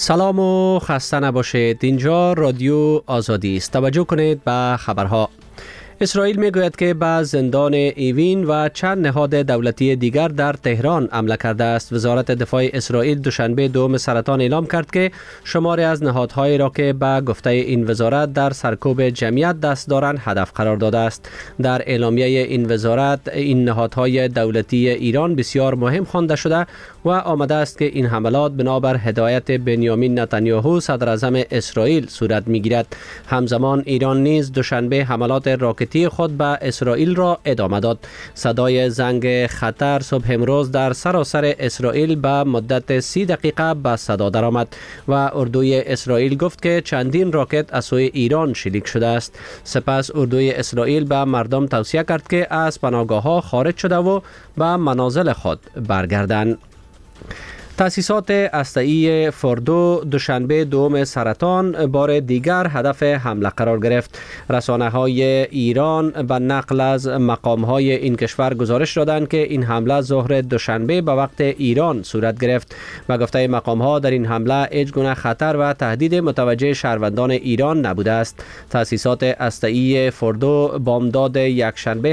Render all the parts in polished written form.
سلام و خسته نباشید. اینجا رادیو آزادی است. توجه کنید به خبرها. اسرائیل میگوید که به زندان ایوین و چند نهاد دولتی دیگر در تهران حمله کرده است. وزارت دفاع اسرائیل دوشنبه 2 سرطان اعلام کرد که شماری از نهادهایی را که به گفته این وزارت در سرکوب جمعیت دست دارند هدف قرار داده است. در اعلامیه این وزارت این نهادهای دولتی ایران بسیار مهم خوانده شده و آمده است که این حملات بنابر هدایت بنیامین نتانیاهو صدر اعظم اسرائیل صورت میگیرد. همزمان ایران نیز دوشنبه حملات راکتی خود به اسرائیل را ادامه داد. صدای زنگ خطر صبح امروز در سراسر اسرائیل به مدت 30 دقیقه به صدا درآمد و اردوی اسرائیل گفت که چندین راکت از سوی ایران شلیک شده است. سپس اردوی اسرائیل به مردم توصیه کرد که از پناهگاه‌ها خارج شده و به منازل خود برگردند. تأسیسات هسته‌ای فوردو دوشنبه 2 سرطان بار دیگر هدف حمله قرار گرفت. رسانه‌های ایران به نقل از مقام‌های این کشور گزارش دادند که این حمله ظهر دوشنبه به وقت ایران صورت گرفت. به گفته مقام‌ها در این حمله هیچ گونه خطر و تهدید متوجه شهروندان ایران نبوده است. تأسیسات هسته‌ای فوردو بامداد یکشنبه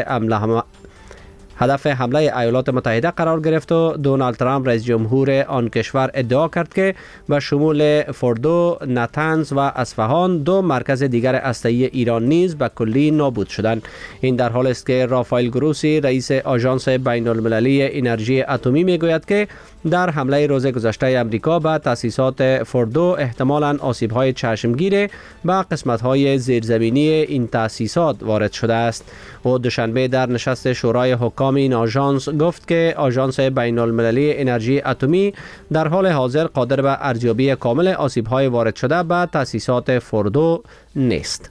هدف حمله ایالات متحده قرار گرفت و دونالد ترامپ رئیس جمهور آن کشور ادعا کرد که به شمول فوردو، نتنز و اصفهان 2 مرکز دیگر هسته‌ای ایران نیز به کلی نابود شدند. این در حالی است که رافائل گروسی رئیس آژانس بین المللی انرژی اتمی میگوید که در حمله روز گذشته امریکا به تأسیسات فوردو احتمالاً آسیب‌های چشمگیر به قسمت‌های زیرزمینی این تأسیسات وارد شده است. او دوشنبه در نشست شورای حکام این آژانس گفت که آژانس بین المللی انرژی اتمی در حال حاضر قادر به ارزیابی کامل آسیب‌های وارد شده به تأسیسات فوردو نیست.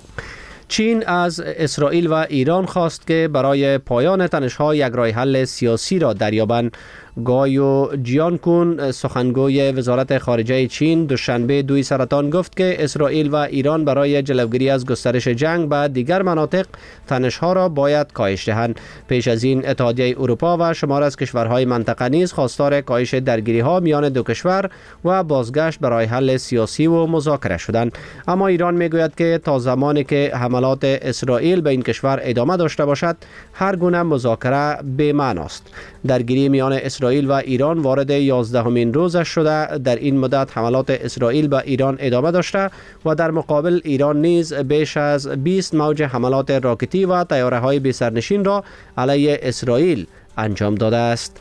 چین از اسرائیل و ایران خواست که برای پایان تنش‌ها یک راه حل سیاسی را دریابند. گایو جیانکون سخنگوی وزارت خارجه چین دوشنبه 2 سرطان گفت که اسرائیل و ایران برای جلوگیری از گسترش جنگ به دیگر مناطق تنش‌ها را باید کاهش دهند. پیش از این اتحادیه اروپا و شمار از کشورهای منطقه نیز خواستار کاهش درگیری‌ها میان دو کشور و بازگشت به راه حل سیاسی و مذاکره شدند. اما ایران میگوید که تا زمانی که حملات اسرائیل به این کشور ادامه داشته باشد هر گونه مذاکره بی‌معناست. درگیری میان اسرائیل و ایران وارد 11مین روزش شده. در این مدت حملات اسرائیل به ایران ادامه داشته و در مقابل ایران نیز بیش از 20 موج حملات راکتی و طیاره‌های بی‌سرنشین را علیه اسرائیل انجام داده است.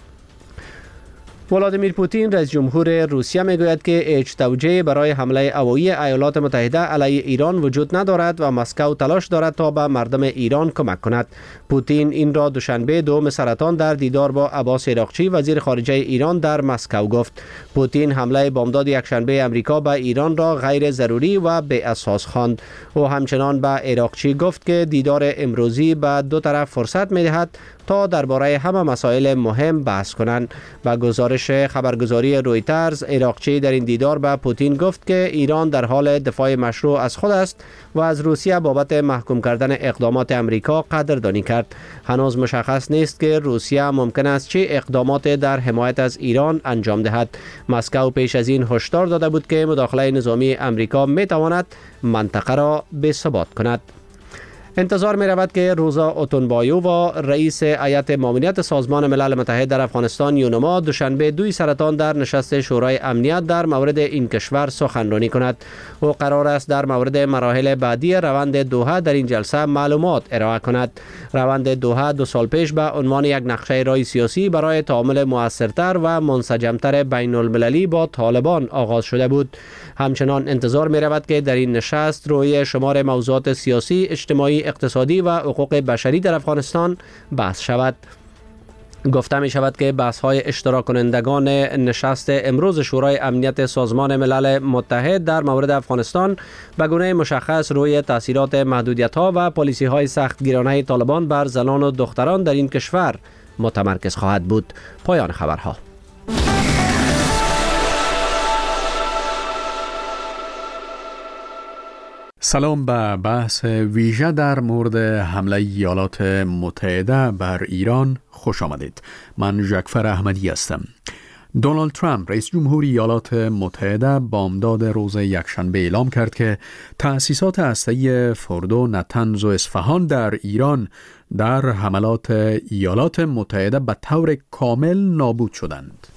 ولادیمیر پوتین رئیس جمهور روسیه میگوید که هیچ توجیهی برای حمله هوایی ایالات متحده علیه ایران وجود ندارد و مسکو تلاش دارد تا به مردم ایران کمک کند. پوتین این را دوشنبه 2 سرطان در دیدار با عباس عراقچی وزیر خارجه ایران در مسکو گفت. پوتین حمله بامداد یکشنبه امریکا به ایران را غیر ضروری و بی اساس خواند. او همچنان به عراقچی گفت که دیدار امروزی به دو طرف فرصت می‌دهد تا درباره همه مسائل مهم بحث کنند. با گزارش خبرگزاری رویترز، عراقچی در این دیدار به پوتین گفت که ایران در حال دفاع مشروع از خود است و از روسیه بابت محکوم کردن اقدامات امریکا قدردانی کرد. هنوز مشخص نیست که روسیه ممکن است چه اقدامات در حمایت از ایران انجام دهد. مسکو پیش از این هشدار داده بود که مداخله نظامی امریکا می تواند منطقه را بی‌ثبات کند. انتظار می رود که روزا اوتونبایووا رئیس هیئت ماموریت سازمان ملل متحد در افغانستان یونما دوشنبه 2 سرطان در نشست شورای امنیت در مورد این کشور سخنرانی کند. او قرار است در مورد مراحل بعدی روند دوحه در این جلسه معلومات ارائه کند. روند دوحه 2 سال پیش به عنوان یک نقشه راه سیاسی برای تعامل مؤثرتر و منسجمتر بین المللی با طالبان آغاز شده بود. همچنان انتظار می رود که در این نشست روی شمار موضوعات سیاسی، اجتماعی، اقتصادی و حقوق بشری در افغانستان بحث شود. گفته می شود که بحث های اشتراک کنندگان نشست امروز شورای امنیت سازمان ملل متحد در مورد افغانستان به گونه مشخص روی تاثیرات محدودیت ها و پالیسی های سختگیرانه طالبان بر زنان و دختران در این کشور متمرکز خواهد بود. پایان خبرها. سلام به بحث ویژه در مورد حمله ایالات متحده بر ایران خوش آمدید. من ژکفر احمدی هستم. دونالد ترامپ رئیس جمهوری ایالات متحده بامداد روز یکشنبه اعلام کرد که تأسیسات هسته‌ای فوردو، نتنز و اصفهان در ایران در حملات ایالات متحده به طور کامل نابود شدند.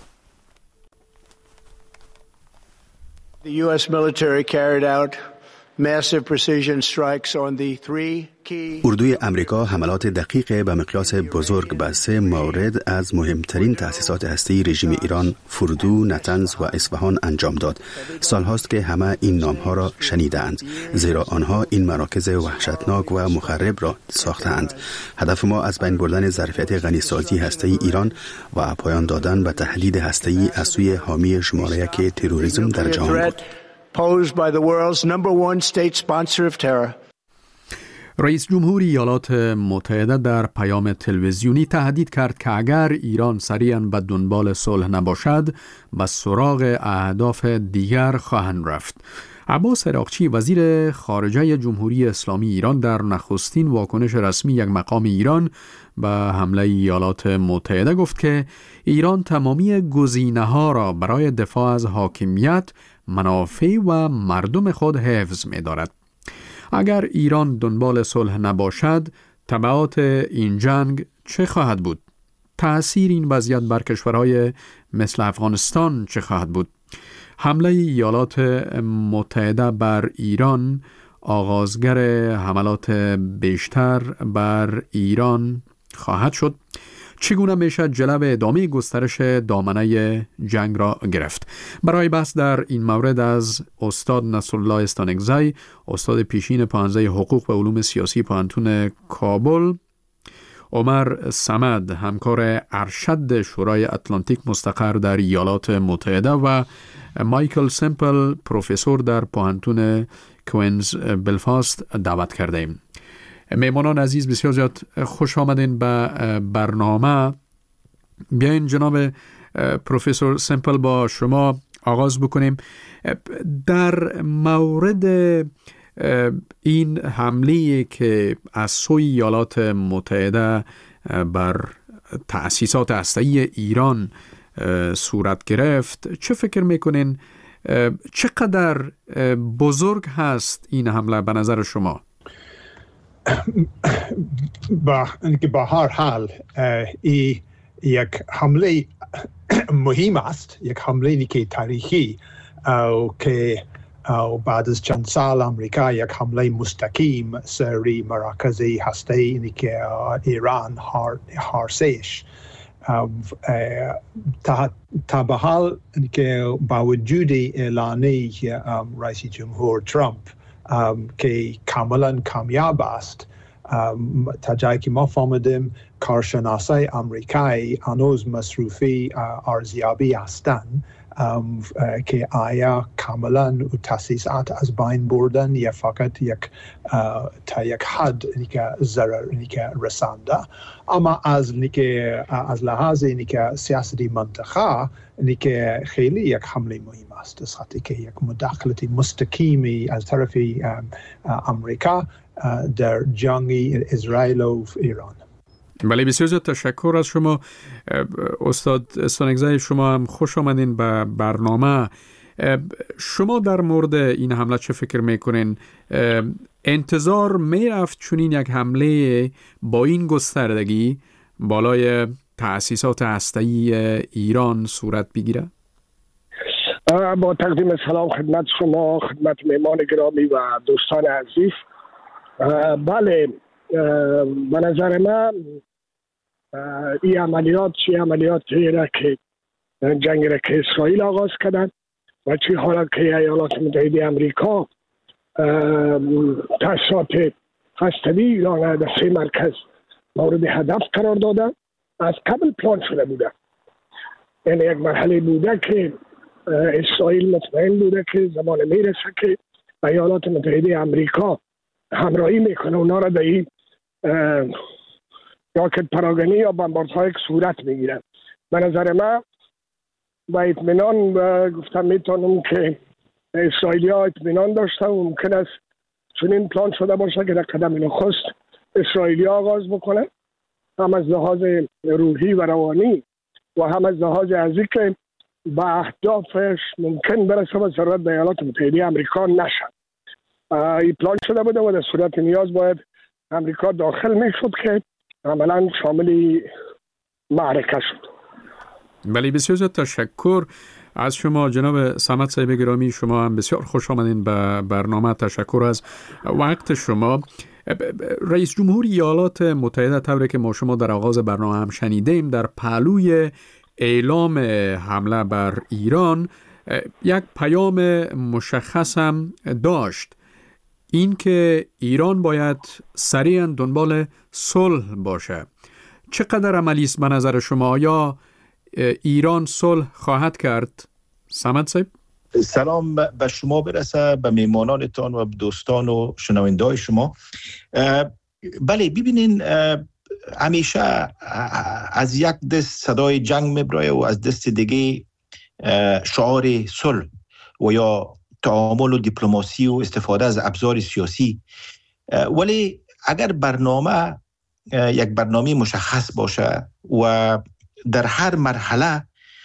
The U.S. military carried out massive precision strikes on the three key. اردوی امریکا حملات دقیق به مقیاس بزرگ به 3 مورد از مهمترین تأسیسات هسته‌ای رژیم ایران، فوردو، نتنز و اصفهان انجام داد. سالهاست که همه این نامها را شنیدند، زیرا آنها این مراکز وحشتناک و مخرب را ساختند. هدف ما از بین بردن ظرفیت غنیسازی هسته‌ای ایران و پایان دادن به تهدید هسته‌ای از سوی حامی شماره 1 تروریسم در جهان بود. Posed by the world's number one state sponsor of terror. رئیس جمهوری ایالات متحده در پیام تلویزیونی تهدید کرد که اگر ایران سریعاً به دنبال صلح نباشد به سراغ اهداف دیگر خواهند رفت. عباس عراقچی وزیر خارجه جمهوری اسلامی ایران در نخستین واکنش رسمی یک مقام ایران به حمله ایالات متحده گفت که ایران تمامی گزینه‌ها را برای دفاع از حاکمیت، منافع و مردم خود حفظ می‌دارد. اگر ایران دنبال صلح نباشد، تبعات این جنگ چه خواهد بود؟ تأثیر این وضعیت بر کشورهای مثل افغانستان چه خواهد بود؟ حمله ایالات متحده بر ایران آغازگر حملات بیشتر بر ایران خواهد شد. چگونه میشه جلو ادامه گسترش دامنه جنگ را گرفت؟ برای بحث در این مورد از استاد نصرالله استانکزی، استاد پیشین پانزه حقوق و علوم سیاسی پانتون کابل، عمر صمد، همکار ارشد شورای اتلانتیک مستقر در ایالات متحده، و مایکل سمپل، پروفسور در پانتون کوینز بلفاست دعوت کرده ایم. میمانان عزیز، بسیار زیاد خوش آمدین به برنامه. بیاین جناب پروفسور سمپل با شما آغاز بکنیم. در مورد این حمله که از سوی ایالات متحده بر تأسیسات هسته‌ای ایران صورت گرفت، چه فکر میکنین؟ چقدر بزرگ هست این حمله به نظر شما؟ با هر حال یک حمله مهم است، یک حمله که تاریخی که بعد از چند سال امریکا یک حمله مستقیم سری مراکز هسته‌ای که ایران هرسش تا به حال که با وجود اعلانی رئیس جمهور ترامپ که کاملا کامیاب است، تا جایی که ما فهمیدیم کارشناسای آمریکایی هنوز مصروفی ارزیابی هستند که آیا کاملا تأسیسات از بین بردن یا فقط تا یک حد ضرر رسانده. اما از لحاظ سیاستی منطقه خیلی یک حمله مهم است، از خاطر که یک مداخلت مستقیمی از طرف امریکا در جنگ اسرائیل و ایران. بله، بسیار زیاد تشکر از شما استاد استانکزی. شما هم خوش آمدین به برنامه. شما در مورد این حمله چه فکر میکنین؟ انتظار میرفت چنین یک حمله با این گستردگی بالای تأسیسات هسته‌ای ایران صورت بگیره؟ با تقدیم سلام خدمت شما، خدمت مهمان گرامی و دوستان عزیز. بله، به نظر من این عملیات را که جنگ را که اسرائیل آغاز کردن و چی حالا که ایالات متحده امریکا تأسیسات هسته‌ای ایران در 3 مرکز مورد هدف قرار دادن، از قبل پلان شده بوده. یعنی یک مرحله بوده که اسرائیل مطمئن بوده که زمان میرسه که ایالات متحده امریکا همراهی میکنه اونا را در این راکت پراگنی یا بمباردهای صورت میگیرن. به نظر من با اطمینان گفتم میتونم که اسرائیلی ها اطمینان داشته و ممکن است چون این پلان شده باشه که در قدم نخست اسرائیلی ها آغاز بکنه، هم از لحاظ روحی و روانی و هم از لحاظ ازی که به اهدافش ممکن برسه و ضرورت به ایالات متحده آمریکا نشد. این پلان شده بوده و در صورت نیاز باید آمریکا داخل میشد که عملا شامل معرکه شد. بله، بسیار زیاد تشکر از شما جناب صمد صاحب گرامی. شما هم بسیار خوش آمدین به برنامه. تشکر از وقت شما. رئیس جمهور ایالات متحده طوری که ما شما در آغاز برنامه هم شنیدیم در پهلوی اعلام حمله بر ایران یک پیام مشخص هم داشت، این که ایران باید سریعا دنبال صلح باشه. چقدر عملی است به نظر شما؟ یا ایران صلح خواهد کرد؟ صمد صاحب سلام به شما برسه، به میمانانتان و دوستان و شنونده‌های شما. بله ببینین، همیشه از یک دست صدای جنگ میبرایه و از دست دیگه شعار صلح و یا تعامل و دیپلماسی و استفاده از ابزار سیاسی. ولی اگر برنامه یک برنامه مشخص باشه و در هر مرحله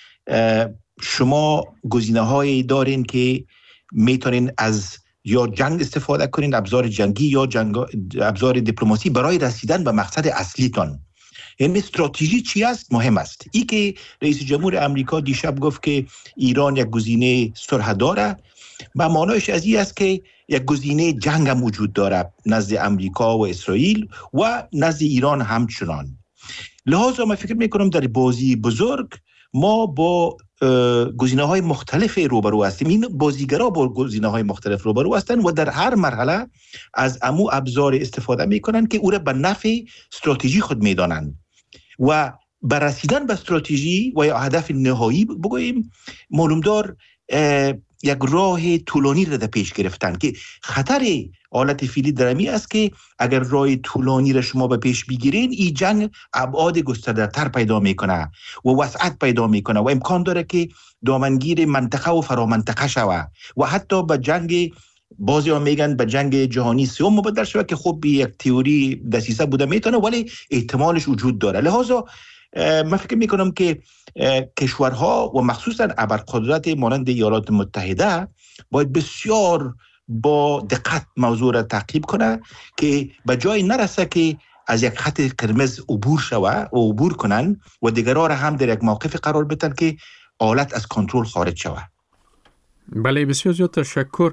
شما گزینه‌هایی دارین که میتونین از یا جنگ استفاده کنین، ابزار جنگی یا ابزار دیپلماسی برای رسیدن به مقصد اصلیتان. یعنی استراتژی چی است مهم است. ای که رئیس جمهور امریکا دیشب گفت که ایران یک گزینه صلح داره، و معنایش از این است که یک گزینه جنگ هم وجود داره نزد امریکا و اسرائیل و نزد ایران همچنان. لحاظا من فکر میکنم در بازی بزرگ ما با گزینه‌های مختلف روبرو هستیم. این بازیگرا با گزینه‌های مختلف روبرو هستند و در هر مرحله از امو ابزار استفاده میکنن که او را به نفع استراتژی خود میدانند و بر رسیدن به استراتژی و یا هدف نهایی بگوییم معلومدار یک راه طولانی را در پیش گرفتن که خطر حالت فعلی درمی است که اگر راه طولانی را شما به پیش بگیرین، این جنگ ابعاد گسترده‌تر پیدا میکنه و وسعت پیدا میکنه و امکان داره که دامنگیر منطقه و فرامنطقه شود و حتی به جنگ، بعضی ها میگن به جنگ جهانی سوم مبدل شود که خب یک تئوری دسیسه بوده میتونه، ولی احتمالش وجود داره. لحاظا من فکر میکنم که کشورها و مخصوصا ابرقدرت مانند ایالات متحده باید بسیار با دقت موضوع را تعقیب کنه که به جای نرسه که از یک خط قرمز عبور شود و عبور کنن و دیگرها را هم در یک موقف قرار بدن که حالت از کنترل خارج شود. بله، بسیار زیاد تشکر.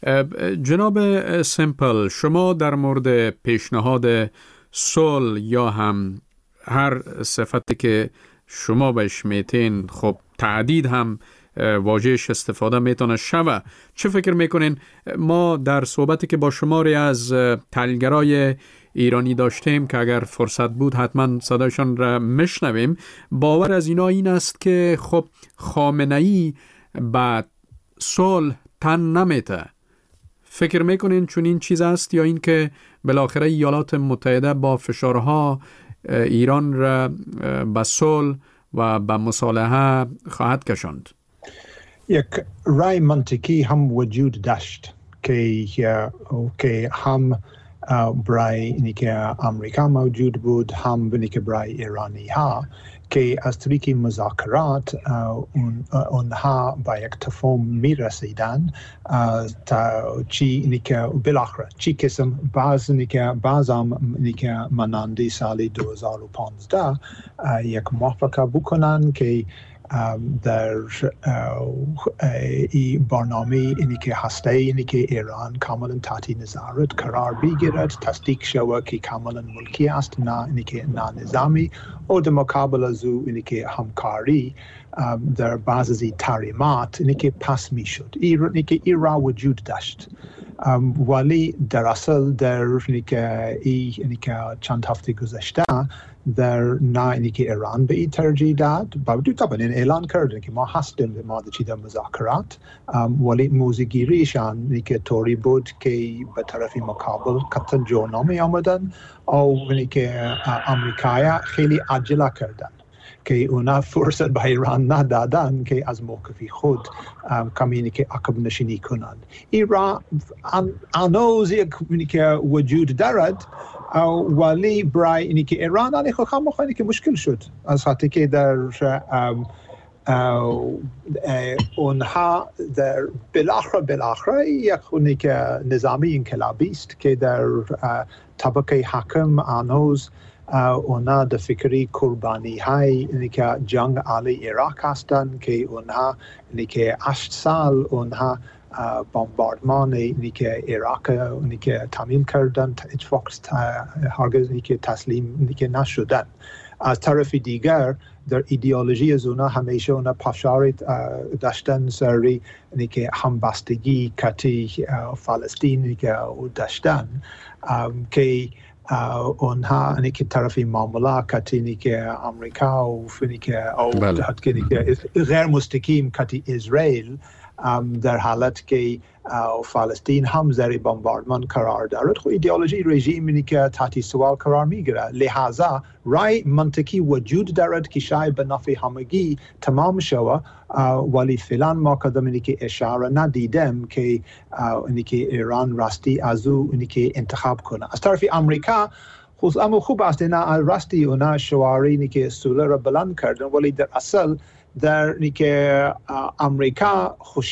جناب سیمپل، شما در مورد پیشنهاد صلح یا هم هر صفتی که شما بهش میتین، خب تعدید هم واژهش استفاده میتونه شوه، چه فکر میکنین؟ ما در صحبتی که با شماری از تحلیلگرای ایرانی داشتیم که اگر فرصت بود حتما صدایشان را میشنویم، باور از اینا این است که خب خامنه‌ای بعد صلح تن نمیته. فکر میکنین چون این چیز است یا این که بالاخره ایالات متحده با فشارها ایران را به صلح و به مصالحه خواهد کشاند؟ یک رای منطقی هم وجود داشت که هم برای اینی که امریکا موجود بود، هم اینی که برای ایرانی ها، که از طریق مذاکرات اونها با یک تفاهم می رسیدن تا چی اینی که بالاخره چی قسم بعضم اینی که مانند سال 2015 یک موافقه بکنن که در این برنامه اینی که هسته اینی که ایران کاملا تحت نظارت قرار بگیرد، تصدیق شود که کاملا ملکی است، نه اینی که نه نظامی، و در مقابل از او اینی که همکاری در بعض از این تحریمات اینی که پس می شد. اینی که این را وجود داشت، ولی در اصل در اینی که چند هفته گذشته در نه اینی که ایران به این ترجیح داد، باوجود طبعا این اعلان کردن که ما هستیم ما در مذاکرات، ولی موضوعگیریشان اینی که طوری بود که به طرف مقابل قطعا جور نمی آمدن او اینی که امریکایی خیلی عجله کردن که اونا فرصت به ایران ندادن که از موقفی خود کمی که عقب نشینی کنند. این را هنوز اینی که وجود دارد، ولی برای اینی که ایران علی خود هم که مشکل شد از وقتی که در اونها در بالاخره یک خونیک نظامی انقلابی است که در طبقه حاکم هنوز اونا در فکری قربانی های که جنگ علی عراق هستند که اونها که 8 سال اونها بمباردمان که عراق که تمام کردن اتفاق هرگز که تسلیم که نشدن. از طرف دیگر در ایدئولوژی از اونا همیشه اونا پافشاری داشتن سری که همبستگی کتی فلسطین که داشتن که اونها که طرف معامله کتی که امریکا و که غیر مستقیم کتی اسرائیل در حالت که فلسطین هم زیر بمباردمان قرار دارد، خب ایدئولوژی رژیمی که تحت سوال قرار میگیره. لحاظا رای منطقی وجود دارد که شاید به نفع همگی تمام شود، ولی فعلا ما کدام که اشاره ندیدم که ایران راستی از او که انتخاب کنه. از طرف امریکا اما خوب است نه راستی اونا شعاری که سوله را بلند کردن، ولی در اصل در که امریکا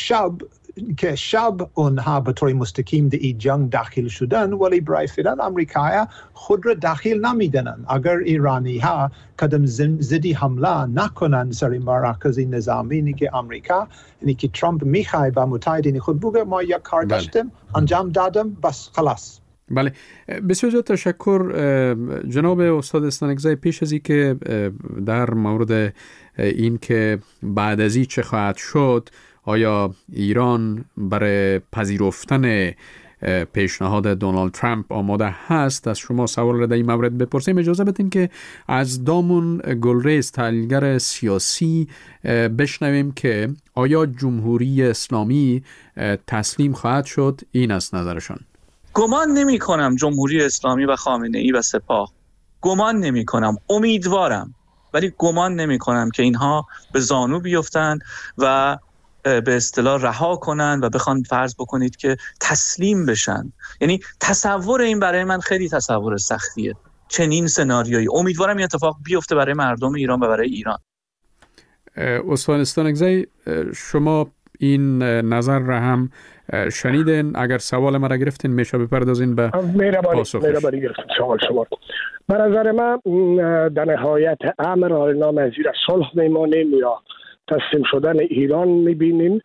شب اونها به طور مستقیم در این جنگ داخل شدن، ولی برای فعلا امریکا خود را داخل نمیدنن. اگر ایرانی ها قدم زدی حمله نکنن سر مراکز نظامی که امریکا که ترامپ میخواد با متحدین خود بگه ما یک کار داشتیم انجام دادم بس خلاص. بله، بسیار زیاد تشکر جناب استاد استانکزی. پیش از این که در مورد این که بعد از این چه خواهد شد، آیا ایران برای پذیرفتن پیشنهاد دونالد ترامپ آماده هست، از شما سوال را در این مورد بپرسیم. اجازه بدین که از دامون گلریز، تحلیلگر سیاسی، بشنویم که آیا جمهوری اسلامی تسلیم خواهد شد. این است نظرشان. گمان نمی کنم جمهوری اسلامی و خامنه‌ای و سپاه، گمان نمی کنم، امیدوارم ولی گمان نمی کنم که اینها به زانو بیفتن و به اصطلاح رها کنن و بخوان فرض بکنید که تسلیم بشن. یعنی تصور این برای من خیلی تصور سختیه، چنین سناریویی. امیدوارم این اتفاق بیفته برای مردم ایران و برای ایران. استاد استانکزی، شما این نظر را هم شنیدین؟ اگر سوال ما را گرفتین میشه بپردازین به پاسخش. مهربانی گرفتین سوال شما. به نظر من در نهایت امر اعلام از صلح میمانیم یا تسلیم شدن ایران میبینیم.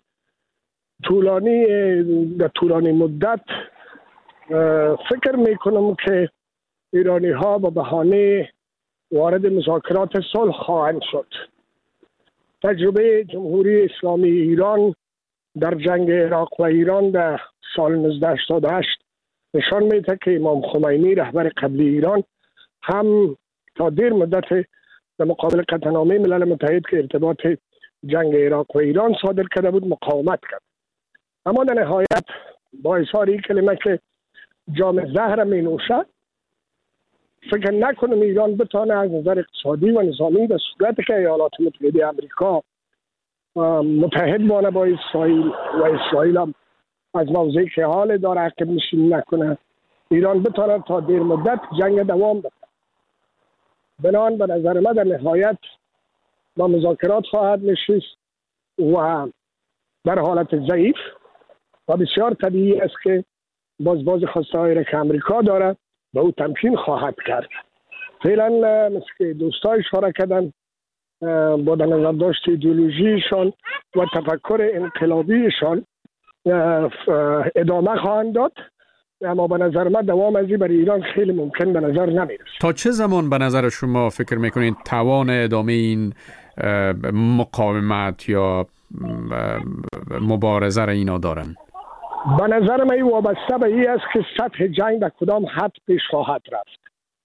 در طولانی مدت فکر میکنم که ایرانی ها با بهانه وارد مذاکرات صلح خواهند شد. تجربه جمهوری اسلامی ایران در جنگ عراق و ایران در سال 1988 نشان میده که امام خمینی رهبر قبلی ایران هم تا دیر مدت در مقابل قطعنامه ملل متحد که ارتباط جنگ عراق و ایران صادر کرده بود مقاومت کرد. اما در نهایت با اظهار این کلمه که جام زهر می نوشد، فکر نکنم ایران بتانه از نظر اقتصادی و نظامی به صورتی که ایالات متحده آمریکا متحد بانه با اسرائیل و اسرائیل هم از موضعی که حال داره عقب نشینی نکنه، ایران بتانه تا دیر مدت جنگ دوام بده. بنابراین به نظر من در نهایت با مذاکرات خواهد نشست و در حالت ضعیف و بسیار طبیعی است که باز خواسته‌هایی را که امریکا داره به او تمکین خواهد کرد. فعلا مثل که دوستای اشاره کردن با در نظر داشت ایدئولوژیشان و تفکر انقلابیشان ادامه خواهند داد، اما به نظر من دوام ازی برای ایران خیلی ممکن به نظر نمیرسه. تا چه زمان به نظر شما فکر میکنید توان ادامه این مقاومت یا مبارزه را اینا دارن؟ به نظر من وابسته به این است که سطح جنگ در کدام حد پیش خواهد رفت.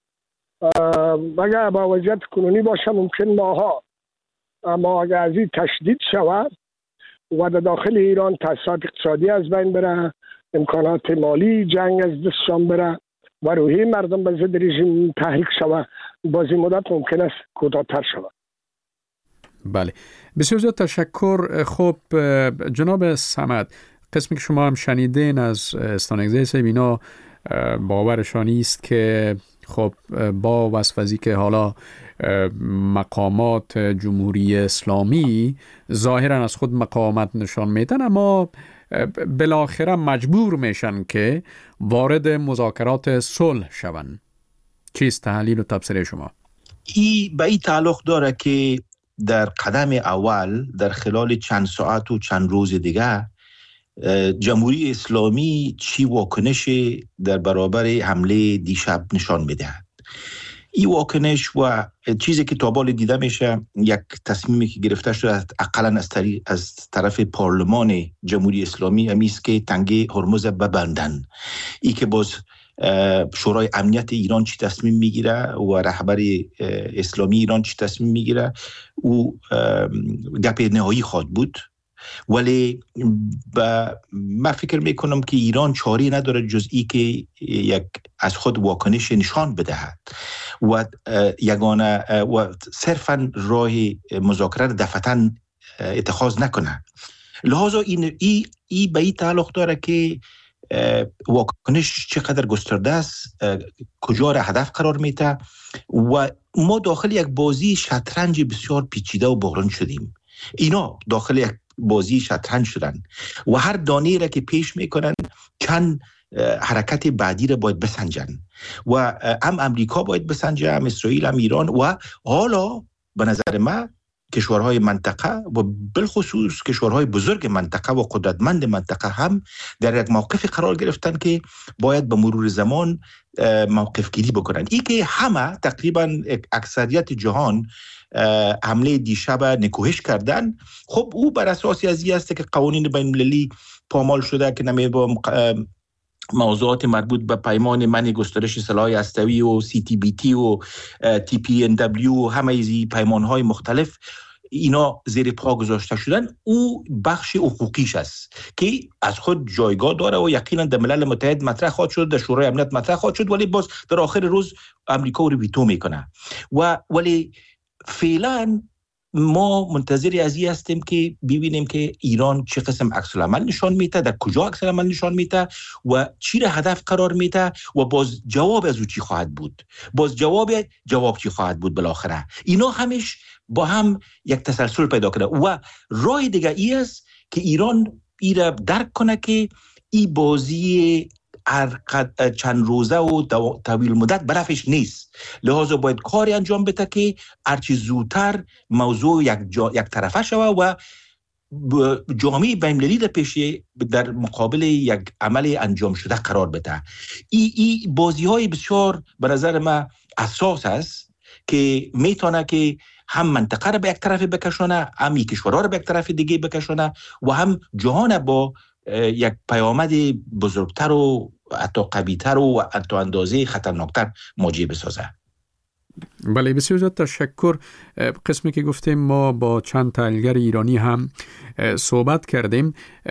اگر با وضعیت کنونی باشه ممکن ماها، اما اگر از این تشدید شود و در داخل ایران تأثیرات اقتصادی از بین بره، امکانات مالی جنگ از دستشان بره و روحی مردم به ضد رژیم تحریک شود، باز این مدت ممکن است کوتاه‌تر شود. بله، بسیار زیاد تشکر. خب جناب صمد، قسمی که شما هم شنیدین از استانکزی صاحب، اینا باورشان است که خب با وصف که حالا مقامات جمهوری اسلامی ظاهرا از خود مقاومت نشان میدن، اما بالاخره مجبور میشن که وارد مذاکرات صلح شوند. چیست تحلیل و تفسیر شما؟ به این تعلق داره که در قدم اول در خلال چند ساعت و چند روز دیگه جمهوری اسلامی چی واکنش در برابر حمله دیشب نشان میدهد. این واکنش و چیزی که تا بال دیده میشه یک تصمیمی که گرفته شده اقلا از طرف پارلمان جمهوری اسلامی همیست که تنگه هرمز ببندن. ای که باز شورای امنیت ایران چی تصمیم میگیره و رهبر اسلامی ایران چی تصمیم میگیره او گپ نهایی خواهد بود، ولی من فکر میکنم که ایران چاری نداره جز ای که یک از خود واکنش نشان بدهد و یگانه و صرفا راه مذاکره دفعتاً اتخاذ نکنه. لحاظا این به این تعلق داره که واکنش چقدر گسترده است، کجا را هدف قرار میده و ما داخل یک بازی شطرنج بسیار پیچیده و بحران شدیم. اینا داخل یک بازی شطرنج شدن و هر دانه را که پیش میکنن چند حرکت بعدی را باید بسنجن و هم امریکا باید بسنجه، هم اسرائیل، هم ایران و حالا به نظر من کشورهای منطقه و بالخصوص کشورهای بزرگ منطقه و قدرتمند منطقه هم در یک موقف قرار گرفتن که باید به مرور زمان موقف گیری بکنن. این که همه تقریبا اکثریت جهان حمله دیشب نکوهش کردن، خب او بر اساسی از این است که قوانین بین المللی پامال شده که نمی با موضوعات مربوط به پیمان منع گسترش سلاح هسته‌ای و CTBT و TPNW و همه ایزی پیمانهای مختلف اینا زیر پا گذاشته شدن. او بخش حقوقیش است که از خود جایگاه داره و یقینا در ملل متحد مطرح خواهد شد، در شورای امنیت مطرح خواهد شد، ولی باز در آخر روز امریکا رو ویتو میکنه. ولی فعلا ما منتظری از این هستیم که ببینیم که ایران چه قسم عکس العمل نشان میده، در کجا عکس العمل نشان میده و چی را هدف قرار میده و باز جواب از او چی خواهد بود، باز جواب چی خواهد بود. بالاخره اینا همش با هم یک تسلسل پیدا کرده و راه دیگه ای است که ایران را درک کنه که این بازی چند روزه و طویل مدت برفش نیست، لحاظا باید کاری انجام بده که هرچی زودتر موضوع یک طرفه شوه و جامعه بین‌المللی در مقابل یک عمل انجام شده قرار بده. این بازی‌های بسیار به نظر من اساس است که میتونه که هم منطقه را به یک طرف بکشونه، هم کشورها را به یک طرف دیگه بکشونه و هم جهان با یک پیامد بزرگتر و حتی قوی‌تر و حتی اندازه خطرناکتر مواجه بسازه. بله، بسیار زیاد تشکر. قسمی که گفتیم ما با چند تحلیلگر ایرانی هم صحبت کردیم.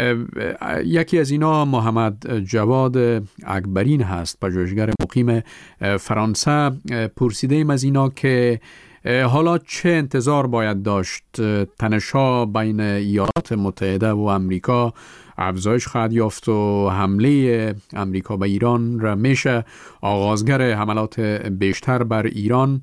یکی از اینا محمد جواد اکبرین هست، پژوهشگر مقیم فرانسه. پرسیدیم از اینا که حالا چه انتظار باید داشت؟ تنش‌ها بین ایالات متحده و امریکا افزایش خواهد یافت و حمله امریکا به ایران را میشه آغازگر حملات بیشتر بر ایران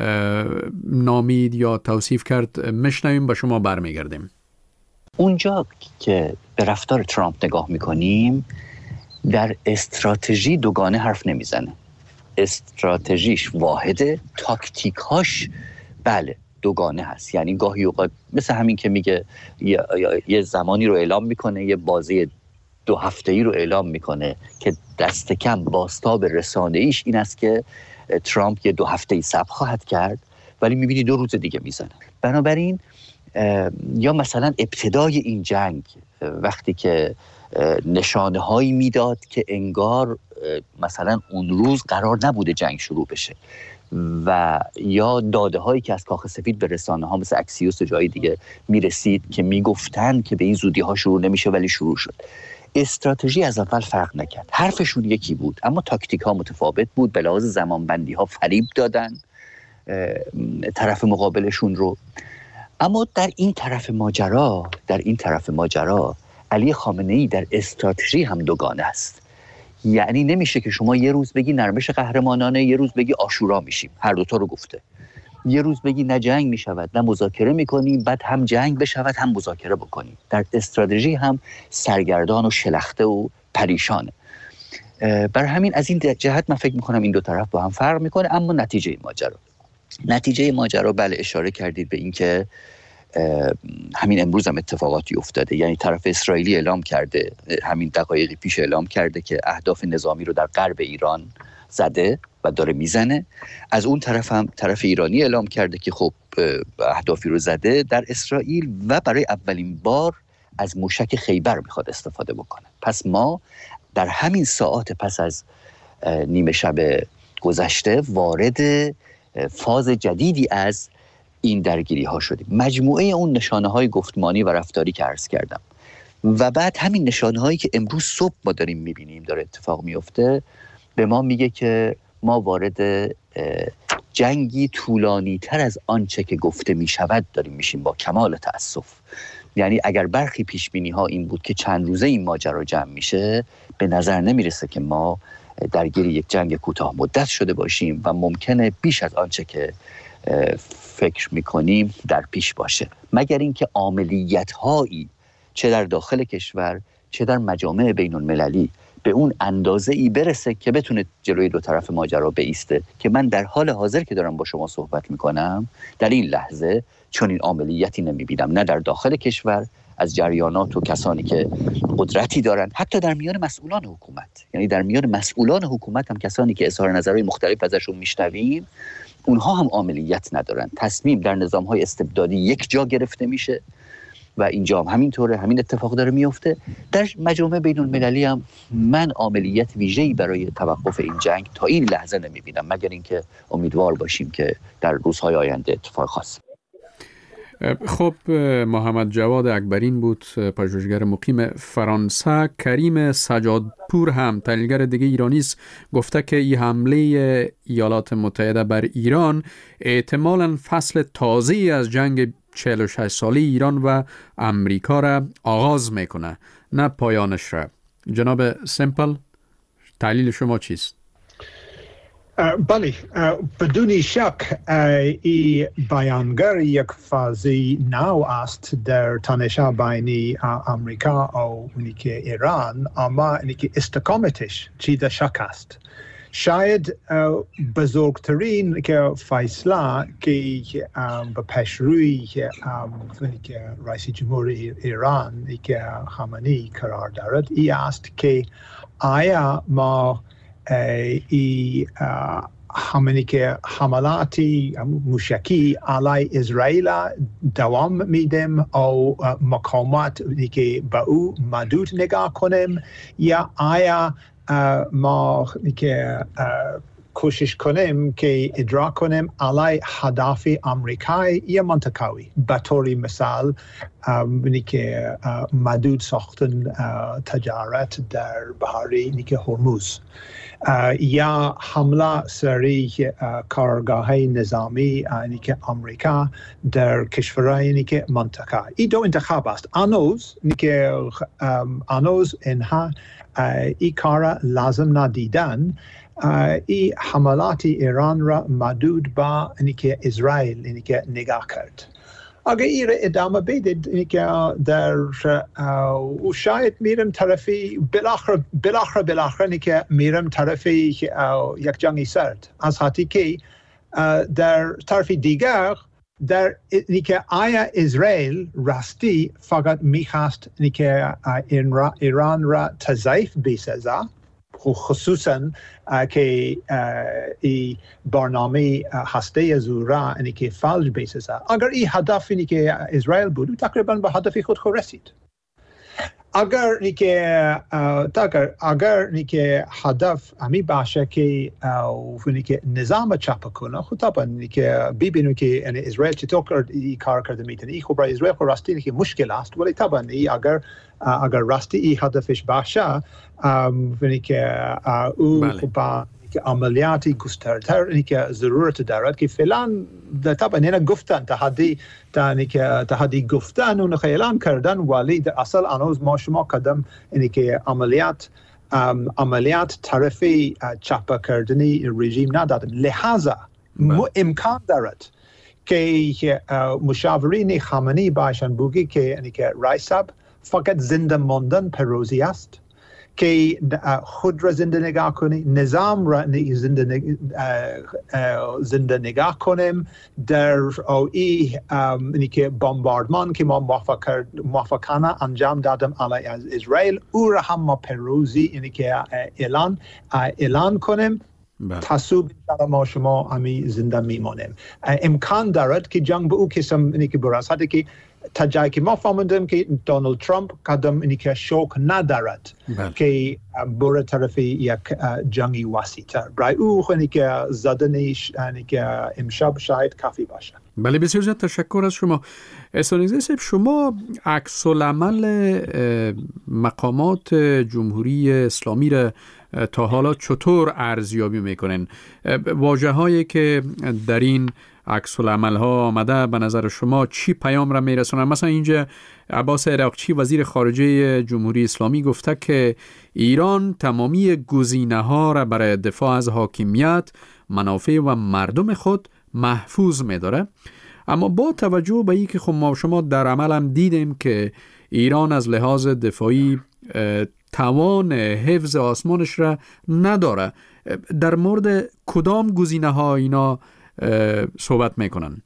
نامید یا توصیف کرد. میشنویم، به شما برمیگردیم. اونجا که به رفتار ترامپ نگاه میکنیم در استراتژی دوگانه حرف نمیزنه. استراتژیش واحده، تاکتیکاش بله دوگانه هست. یعنی گاهی اوقات مثل همین که میگه یه زمانی رو اعلام میکنه، یه بازی 2 هفته‌ای رو اعلام میکنه که دست کم بازتاب رسانه‌ایش این است که ترامپ یه 2 هفته‌ای صبر خواهد کرد، ولی میبینی 2 روز دیگه میزنه. بنابراین یا مثلا ابتدای این جنگ وقتی که نشانه هایی میداد که انگار مثلا اون روز قرار نبوده جنگ شروع بشه و یا داده هایی که از کاخ سفید به رسانه ها مثل اکسیوس و جای دیگه میرسید که میگفتن که به این زودی ها شروع نمیشه ولی شروع شد. استراتژی از اول فرق نکرد، حرفشون یکی بود اما تاکتیک ها متفاوت بود. به لحاظ زمانبندی ها فریب دادن طرف مقابلشون رو. اما در این طرف ماجرا علی خامنه‌ای در استراتژی هم دوگانه است. یعنی نمیشه که شما یه روز بگی نرمش قهرمانانه، یه روز بگی عاشورا میشیم. هر دوتا رو گفته. یه روز بگی نه جنگ میشود نه مذاکره میکنیم، بعد هم جنگ بشود هم مذاکره بکنیم. در استراتژی هم سرگردان و شلخته و پریشانه. بر همین از این جهت من فکر میکنم این دو طرف با هم فرق میکنه. اما نتیجه ماجرا بله اشاره کردید به این که همین امروز هم اتفاقاتی افتاده. یعنی طرف اسرائیلی اعلام کرده، همین دقایقی پیش اعلام کرده که اهداف نظامی رو در غرب ایران زده و داره میزنه. از اون طرف هم طرف ایرانی اعلام کرده که خب اهدافی رو زده در اسرائیل و برای اولین بار از موشک خیبر میخواد استفاده بکنه. پس ما در همین ساعات پس از نیمه شب گذشته وارد فاز جدیدی از این درگیری ها شدیم. مجموعه اون نشانه های گفتمانی و رفتاری که عرض کردم و بعد همین نشانه هایی که امروز صبح ما داریم میبینیم داره اتفاق میفته به ما میگه که ما وارد جنگی طولانی تر از آنچه که گفته میشود داریم میشیم، با کمال تأسف. یعنی اگر برخی پیش بینی ها این بود که چند روزه این ماجرا جمع میشه، به نظر نمیرسه که ما درگیر یک جنگ کوتاه مدت شده باشیم و ممکنه بیش از آنچه که فکر میکنیم در پیش باشه، مگر اینکه عملیات هایی چه در داخل کشور چه در مجامع بین المللی به اون اندازه ای برسه که بتونه جلوی دو طرف ماجرا بایسته که من در حال حاضر که دارم با شما صحبت میکنم در این لحظه چون این عملیاتی نمیبینم، نه در داخل کشور از جریانات و کسانی که قدرتی دارن، حتی در میان مسئولان حکومت. یعنی در میان مسئولان حکومت هم کسانی که اظهار نظرهای مختلف ازشون میشنویم، اونها هم عملیات ندارن. تصمیم در نظام‌های استبدادی یک جا گرفته میشه و اینجا هم همینطوره، همین اتفاق داره میفته. در مجامع بین المللی هم من عملیات ویژه‌ای برای توقف این جنگ تا این لحظه نمیبینم، مگر اینکه امیدوار باشیم که در روزهای آینده اتفاق خاص. خب محمد جواد اکبرین بود، پژوهشگر مقیم فرانسه. کریم سجادپور هم تحلیلگر دیگه ایرانی است، گفته که این حمله ایالات متحده بر ایران احتمالاً فصل تازه‌ای از جنگ 46 ساله ایران و امریکا را آغاز میکنه، نه پایانش را. جناب سیمپل، تحلیل شما چیست؟ بله، بدون شک این بیانگر یک فازی نو است در تنش بین امریکا و ایران، اما استقامتش چیز شک است. شاید بزرگترین که فیصله که به پیشروی رئیس جمهوری ایران که خامنه‌ای قرار دارد این است که آیا ما همانی که حملاتی موشکی علی اسرائیل دوام میدیم او مقاومت که به او محدود نگاه کنیم، یا آیا ما که کوشش کنیم که ادراک کنیم علی هدف آمریکایی یا منطقوی، به طور مثال که محدود ساختن تجارت در بحر هرمز، یا حمله سری کارگاه نظامی که آمریکا در کشورهای که منطقه. این دو انتخاب است. هنوز اینها این کار لازم ندیدن. این حملات ایران را محدود با اینکه اسرائیل نگاه کرد. اگر این را ادامه بدید که در شاید میرم طرفی بالاخره که میرم طرفی یک جنگی سرد، از حتی که در طرف دیگر در اینکه آیا اسرائیل راستی فقط میخواست اینکه ایران را تضعیف بسازه، خصوصا که این برنامه هسته زورا اینی که فلج بسازه. اگر این هدف اینی که اسرائیل بود تقریبا به هدف خود رسید. اگر نیکه هدف همی باشه که نظام چپ کنه، خب طبعا نیکه ببینیم که اسرائیل چطور این کار کرده میتونه. این خب برای اسرائیل خب راستی نیکه مشکل است، ولی طبعا اگر راستی این هدفش باشه نیکه او خب که عملیاتی گسترتر که ضرورت دارد که فعلا طبعا اینا گفتن تحدی گفتن و اعلان کردن، ولی در اصل هنوز ما شما قدم اینی که عملیات عملیات طرفی چپا کردنی رژیم ندادن. لحاظا امکان دارد که مشاورین خامنه‌ای باشن بگی که رئیس صاحب فقط زنده ماندن پیروزی است، که خود را زنده نگاه کنیم، نظام را زنده نگاه کنیم در اینی که بمباردمان که ما موافقانه انجام دادم علیه از اسرائیل، او را هم ما پیروزی اینی که اعلان کنیم. تصوب ما شما همی زنده میمانیم. امکان دارد که جنگ به او کسم اینی که برسد که تا جایی که ما فهمیدیم که دونالد ترامپ قدم اینی که شوق ندارد که بر طرف یک جنگی وسیع‌تر. برای او اینی که زدنش اینی که امشب شاید کافی باشه. بله، بسیار زیاد تشکر از شما. استانیزه صاحب، شما عکس العمل مقامات جمهوری اسلامی را تا حالا چطور ارزیابی میکنین؟ واژه هایی که در این عکس العمل ها آمده به نظر شما چی پیام را میرسونن؟ مثلا اینجا عباس عراقچی وزیر خارجه جمهوری اسلامی گفته که ایران تمامی گزینه ها را برای دفاع از حاکمیت، منافع و مردم خود محفوظ می‌داره، اما با توجه به اینکه خب ما شما در عمل هم دیدیم که ایران از لحاظ دفاعی توان حفظ آسمانش را نداره، در مورد کدام گزینه‌ها اینا صحبت میکنن؟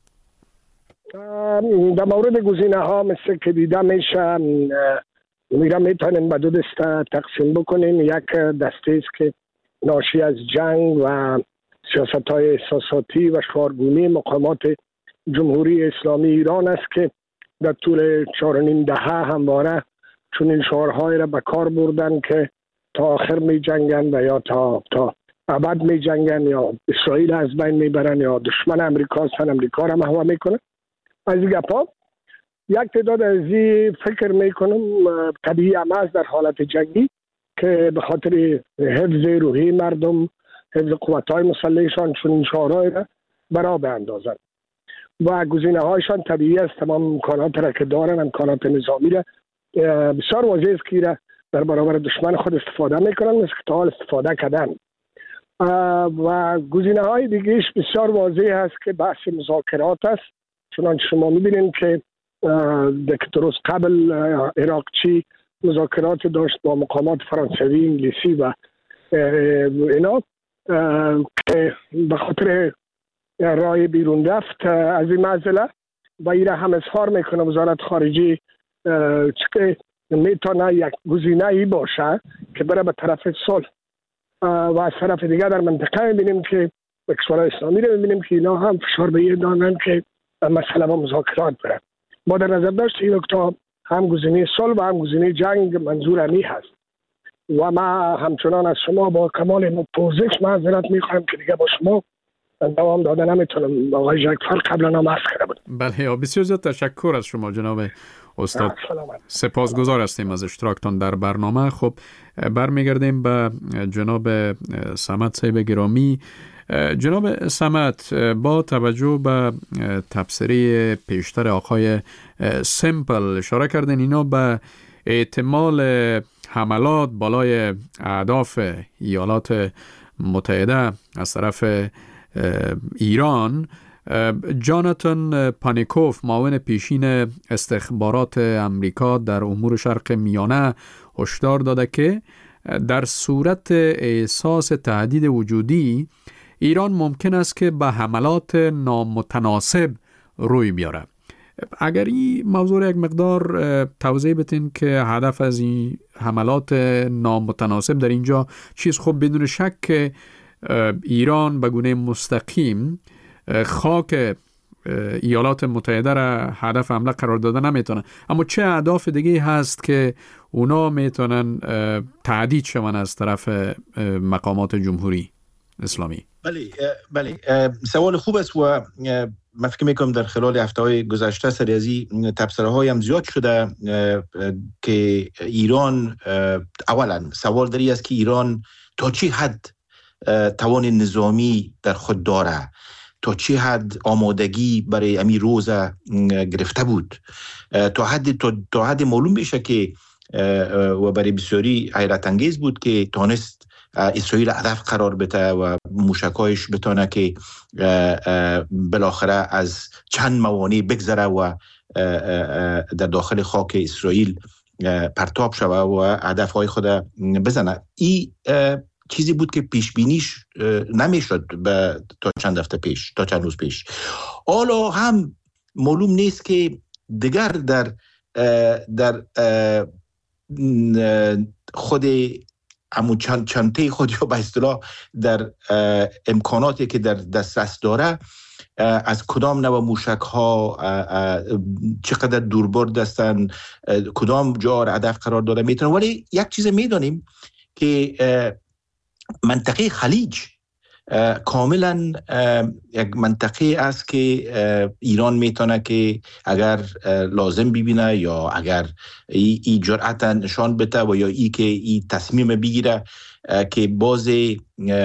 در مورد گزینه‌ها مثل که دیده میشه میتونیم به دو دسته تقسیم بکنیم. یک دسته است که ناشی از جنگ و سیاست‌های احساساتی و شعارگونی مقامات جمهوری اسلامی ایران است که در طول 4.5 دهه همواره چون این شعارهای را به کار بردن که تا آخر می جنگن و یا تا ابد می جنگن، یا اسرائیل از بین می برن، یا دشمن امریکا هستن، امریکا را محو می کنن. از این گپا یک تعداد از این فکر می کنم طبیعی هم است در حالت جنگی که به خاطر حفظ روحی مردم، حفظ قوت‌های مسلحشان چون این شعارهای را برا بیندازن و گزینه‌هایشان طبیعی است. تمام امکانات را که دارن، امکانات نظامی را بسیار واضح است که را در برابر دشمن خود استفاده میکنن، مثل که تا حال استفاده کردن. و گزینه‌های دیگهش بسیار واضح است که بحث مذاکرات است. چنانچه شما می‌بینید که درست قبل عراقچی مذاکرات داشت با مقامات فرانسوی، انگلیسی و اینا که به خاطر رای بیرون رفت از این معضله و این را هم اظهار میکنه وزارت خارجه که میتونه یک گزینه‌ای باشه که بره به طرف صلح. و از طرف دیگر در منطقه میبینیم که کشورهای اسلامی رو میبینیم که اینا هم فشار به این دادن که مسئله با مذاکرات بره. با در نظر داشت این نکته هم گزینه صلح و هم گزینه جنگ منظور امی هست و ما همچنان از شما با کمال پوزش معذرت میخوایم که دیگه با شما دوام داده نمیتونم. آقای جعفر قبلا هم عرض کرده بود. بله، بسیار زیاد تشکر از شما جناب استاد. سپاسگزار هستیم از اشتراکتان در برنامه. خب برمیگردیم به جناب صمد صاحب گرامی. جناب صمد، با توجه به تبصره پیشتر آقای سمپل اشاره کردن اینا به احتمال حملات بالای اهداف ایالات متحده از طرف ایران. جاناتان پانیکوف، معاون پیشین استخبارات امریکا در امور شرق میانه، هشدار داده که در صورت احساس تهدید وجودی ایران ممکن است که به حملات نامتناسب روی بیاره. اگر این موضوع یک مقدار توضیح بدین که هدف از این حملات نامتناسب در اینجا چیز؟ خب بدون شک که ایران به گونه مستقیم خاک ایالات متحده را هدف حمله قرار داده نمیتونه، اما چه اهداف دیگه هست که اونا میتونن تهدید شون از طرف مقامات جمهوری اسلامی؟ بله، سوال خوب است و من فکر میکنم در خلال هفته‌های گذشته سریازی تبصره‌های هم زیاد شده که ایران، اولا سوال داری است که ایران تا چی حد توان نظامی در خود داره، تا چی حد آمادگی برای امی روز گرفته بود، تا حد معلوم بشه که و برای بسیاری حیرت انگیز بود که تانست اسرائیل هدف قرار بده و موشکایش بتونه که بالاخره از چند موانع بگذره و در داخل خاک اسرائیل پرتاب شوه و هدفهای خود بزنه. این چیزی بود که پیش بینیش نمیشد تا چند هفته پیش، تا چند روز پیش. حالا هم معلوم نیست که دیگر در خود همون چنته خود یا به اصطلاح در امکاناتی که در دسترس داره از کدام نوع موشک ها چقدر دوربرد هستن، کدام جا هدف قرار داده میتونه. ولی یک چیز میدانیم که منطقه خلیج کاملا یک منطقه است که ایران میتونه که اگر لازم ببینه یا اگر ای جرأت نشان بده و یا ای که ای تصمیم بگیره که بعضی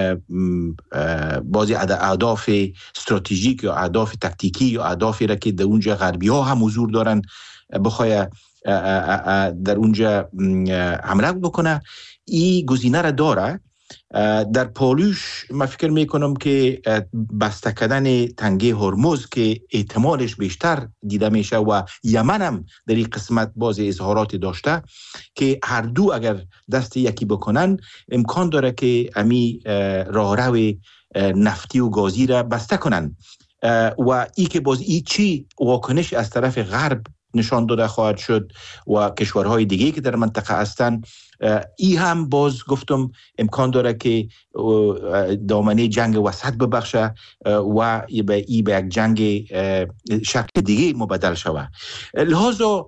اهداف استراتژیک یا اهداف تکتیکی یا اهدافی را که در اونجا غربی ها هم حضور دارن بخواه در اونجا حمله بکنه، این گزینه را داره. در پالوش من فکر میکنم که بسته کردن تنگه هرمز که احتمالش بیشتر دیده میشه و یمن هم در این قسمت باز اظهارات داشته که هر دو اگر دست یکی بکنن امکان داره که امی راهرو نفتی و گازی را بسته کنن و ای که باز ای چی واکنش از طرف غرب نشان داده خواهد شد و کشورهای دیگه که در منطقه هستن، ای هم باز گفتم امکان داره که دامنه جنگ وسط ببخشه و به یک جنگ شکل دیگه مبدل شوه. لحاظا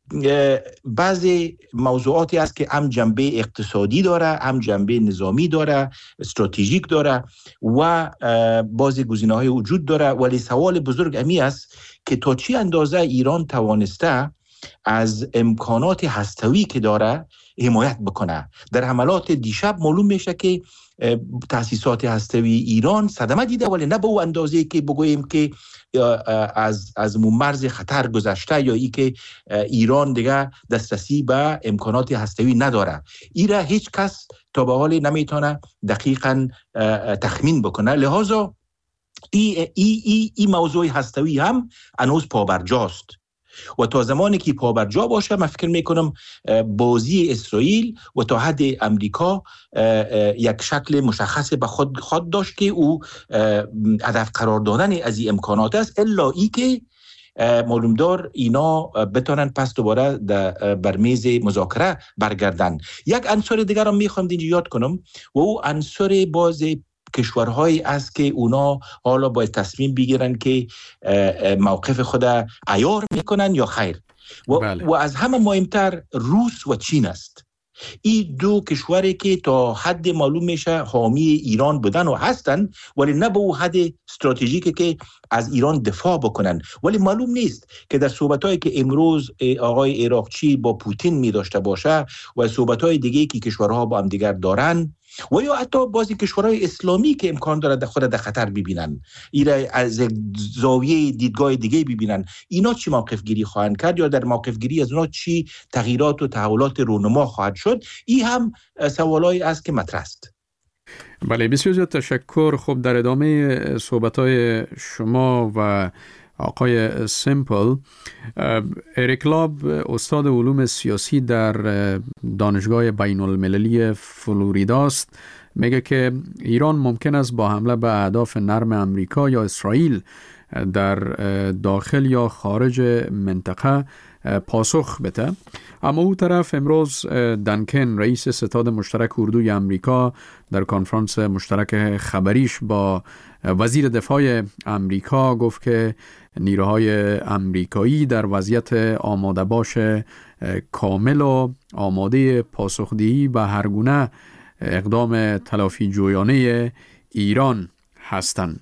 بعضی موضوعاتی است که هم جنبه اقتصادی داره، هم جنبه نظامی داره، استراتژیک داره و بعضی گزینه‌های وجود داره. ولی سوال بزرگ امی است که تا چی اندازه ایران توانسته از امکانات هسته‌ای که داره حمایت بکنه. در حملات دیشب معلوم میشه که تأسیسات هسته‌ای ایران صدمه دیده، ولی نه به اون اندازه که بگوییم که از مرز خطر گذشته یا ای که ایران دیگه دسترسی به امکانات هسته‌ای نداره. این را هیچ کس تا به حال نمیتونه دقیقاً تخمین بکنه. لحاظا این موضوع هسته‌ای هم هنوز پابرجاست و تا زمانی که پابرجا باشه من فکر میکنم بازی اسرائیل و تا حد امریکا یک شکل مشخص به خود داشت که او هدف قرار دادن از این امکانات است، الا ای که معلوم دار اینا بتونن پس دوباره بر میز مذاکره برگردن. یک عنصر دیگر هم میخوام اینجا یاد کنم و او عنصر باز کشورهایی است که اونا حالا باید تصمیم بگیرن که موقف خود عیار میکنن یا خیر و از همه مهمتر روس و چین است. این دو کشوری که تا حد معلوم میشه حامی ایران بودن و هستن، ولی نه به اون حد استراتژیکی که از ایران دفاع بکنن. ولی معلوم نیست که در صحبتایی که امروز آقای عراقچی با پوتین می داشته باشه و صحبتای دیگه که کشورها با هم دیگر دارن و یا حتی بعضی کشورهای اسلامی که امکان داره خود در خطر ببینن، اینا از زاویه دیدگاه دیگه ببینن، اینا چی موقف گیری خواهند کرد یا در موقف گیری از اونا چی تغییرات و تحولات رونما خواهد شد؟ این هم سوالایی است که مطرح است. بله، بسیار زیاد تشکر. خب در ادامه صحبت‌های شما و آقای سیمپل، اریک لاب استاد علوم سیاسی در دانشگاه بین المللی فلوریدا است، میگه که ایران ممکن است با حمله به اهداف نرم امریکا یا اسرائیل در داخل یا خارج منطقه پاسخ بده. اما او طرف امروز دنکن رئیس ستاد مشترک اردوی امریکا در کنفرانس مشترک خبریش با وزیر دفاع امریکا گفت که نیروهای امریکایی در وضعیت آماده باش کامل و آماده پاسخدهی به هر گونه اقدام تلافی جویانه ایران هستند.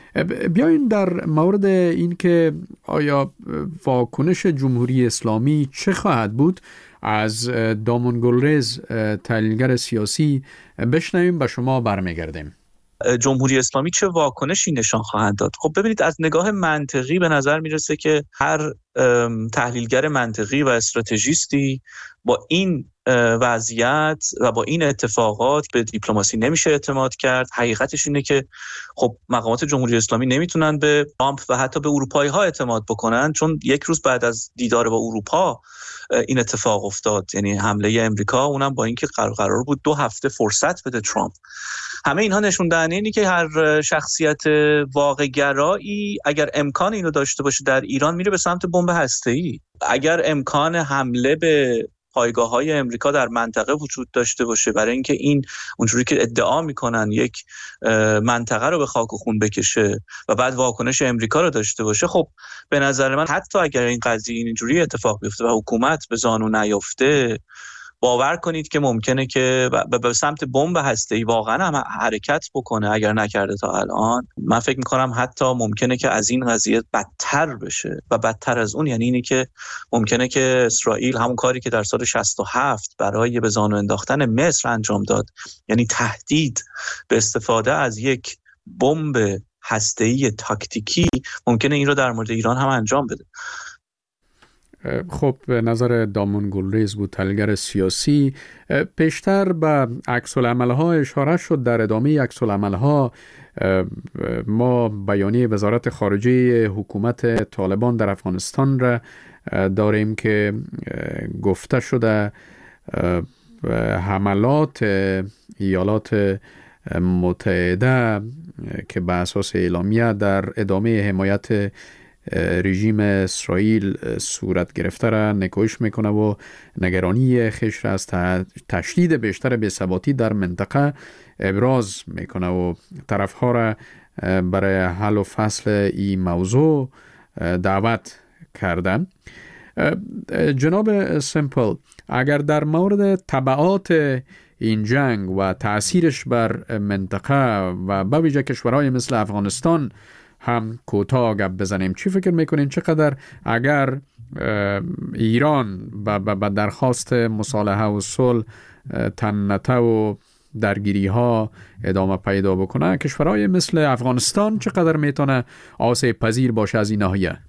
بیاین در مورد این که آیا واکنش جمهوری اسلامی چه خواهد بود از دامون گلریز تحلیلگر سیاسی بشنویم، به شما برمیگردیم. جمهوری اسلامی چه واکنشی نشان خواهد داد؟ خب ببینید، از نگاه منطقی به نظر میرسه که هر تحلیلگر منطقی و استراتژیستی با این وضعیت و با این اتفاقات به دیپلماسی نمیشه اعتماد کرد. حقیقتش اینه که خب مقامات جمهوری اسلامی نمیتونن به ترامپ و حتی به اروپایی ها اعتماد بکنن، چون یک روز بعد از دیدار با اروپا این اتفاق افتاد، یعنی حمله امریکا، اونم با اینکه قرار بود 2 هفته فرصت بده ترامپ. همه اینها نشون دهنده اینه که هر شخصیت واقع‌گرایی اگر امکان اینو داشته باشه در ایران میره به سمت بمب هسته‌ای. اگر امکان حمله به پایگاه‌های امریکا در منطقه وجود داشته باشه برای اینکه این اونجوری که ادعا میکنن یک منطقه رو به خاک و خون بکشه و بعد واکنش امریکا رو داشته باشه، خب به نظر من حتی اگر این قضیه اینجوری اتفاق بیفته و حکومت به زانو نیفته، باور کنید که ممکنه که به سمت بمب هسته‌ای واقعا هم حرکت بکنه. اگر نکرده تا الان، من فکر میکنم حتی ممکنه که از این قضیه بدتر بشه و بدتر از اون یعنی اینی که ممکنه که اسرائیل همون کاری که در سال 67 برای به زانو انداختن مصر انجام داد، یعنی تهدید به استفاده از یک بمب هسته‌ای تاکتیکی، ممکنه این رو در مورد ایران هم انجام بده. خب نظر دامون گلریز بود، تحلیلگر سیاسی. پیشتر به عکس‌العمل‌ها اشاره شد. در ادامه عکس‌العمل‌ها ما بیانیه وزارت خارجه حکومت طالبان در افغانستان را داریم که گفته شده حملات ایالات متحده که به اساس اعلامیه در ادامه حمایت رژیم اسرائیل صورت گرفته را نکوهش میکنه و نگرانی خیش را از تشدید بیشتر بی‌ثباتی در منطقه ابراز میکنه و طرفها را برای حل و فصل این موضوع دعوت کرده. جناب سیمپل، اگر در مورد تبعات این جنگ و تأثیرش بر منطقه و به ویژه کشورهای مثل افغانستان هم کوتاه گپ بزنیم، چی فکر میکنین چقدر اگر ایران با درخواست مصالحه و صلح تنته و درگیری ها ادامه پیدا بکنه، کشورهای مثل افغانستان چقدر میتونه آسیب پذیر باشه از این ناحیه؟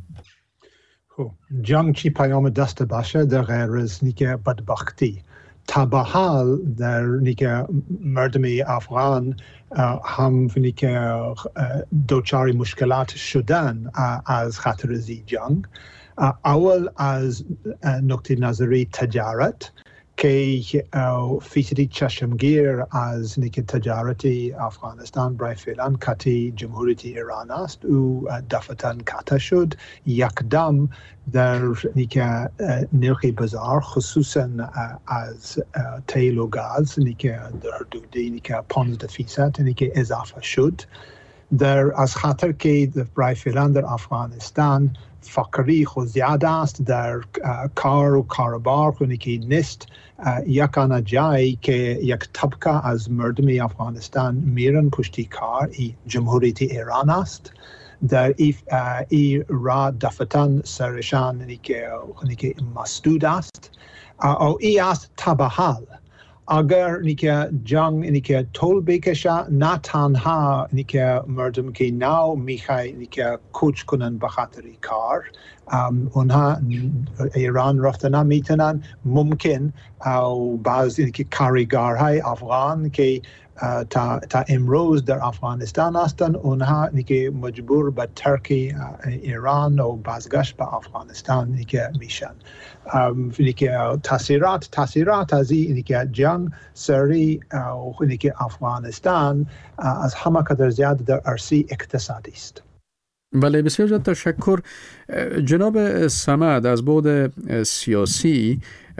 جنگ چی پیام دست باشه در غیر از نیکه بدبختی تا به حال در نیکه مردم افغان هم نیکه دوچار مشکلات شدن از خطر زی جنگ. اول از نقطه نظری تجارت که فیصدی چشمگیر از نیکه تجارتی افغانستان برای فعلا کتی جمهوریت ایران است. او دفعتاً کتا شد یکدم در نیکه نرخ بازار خصوصاً از تیل و گاز نیکه در حدود نیکه 15% نیکه اضافه شد. در از خاطر که برای فعلا در افغانستان فقری خود زیاد است، در کار و کاربار خونی که نیست، یکانا جایی که یک طبقه از مردم افغانستان میرن پشتی کار جمهوریت ایران است. در ای را دفتن سرشان که مسدود است او ای است تبحال. اگر نیکه جنگ نیکه طول بکشه، نه تنها نیکه مردم که نو میخوای نیکه کوچ کنن به خاطر کار، اونها ایران رفتن نمیتونن، ممکن او بعضی که کارگرهای افغان که تا امروز در افغانستان هستند، اونها نیکه مجبور به ترک ایران و بازگشت به افغانستان نیکه میشن. نیکه تاثیرات از این نیکه جنگ سری نیکه افغانستان از همه قدر زیاد در عرصه اقتصادی است. بله، بسیار زیاد تشکر. جناب صمد، از بعد سیاسی،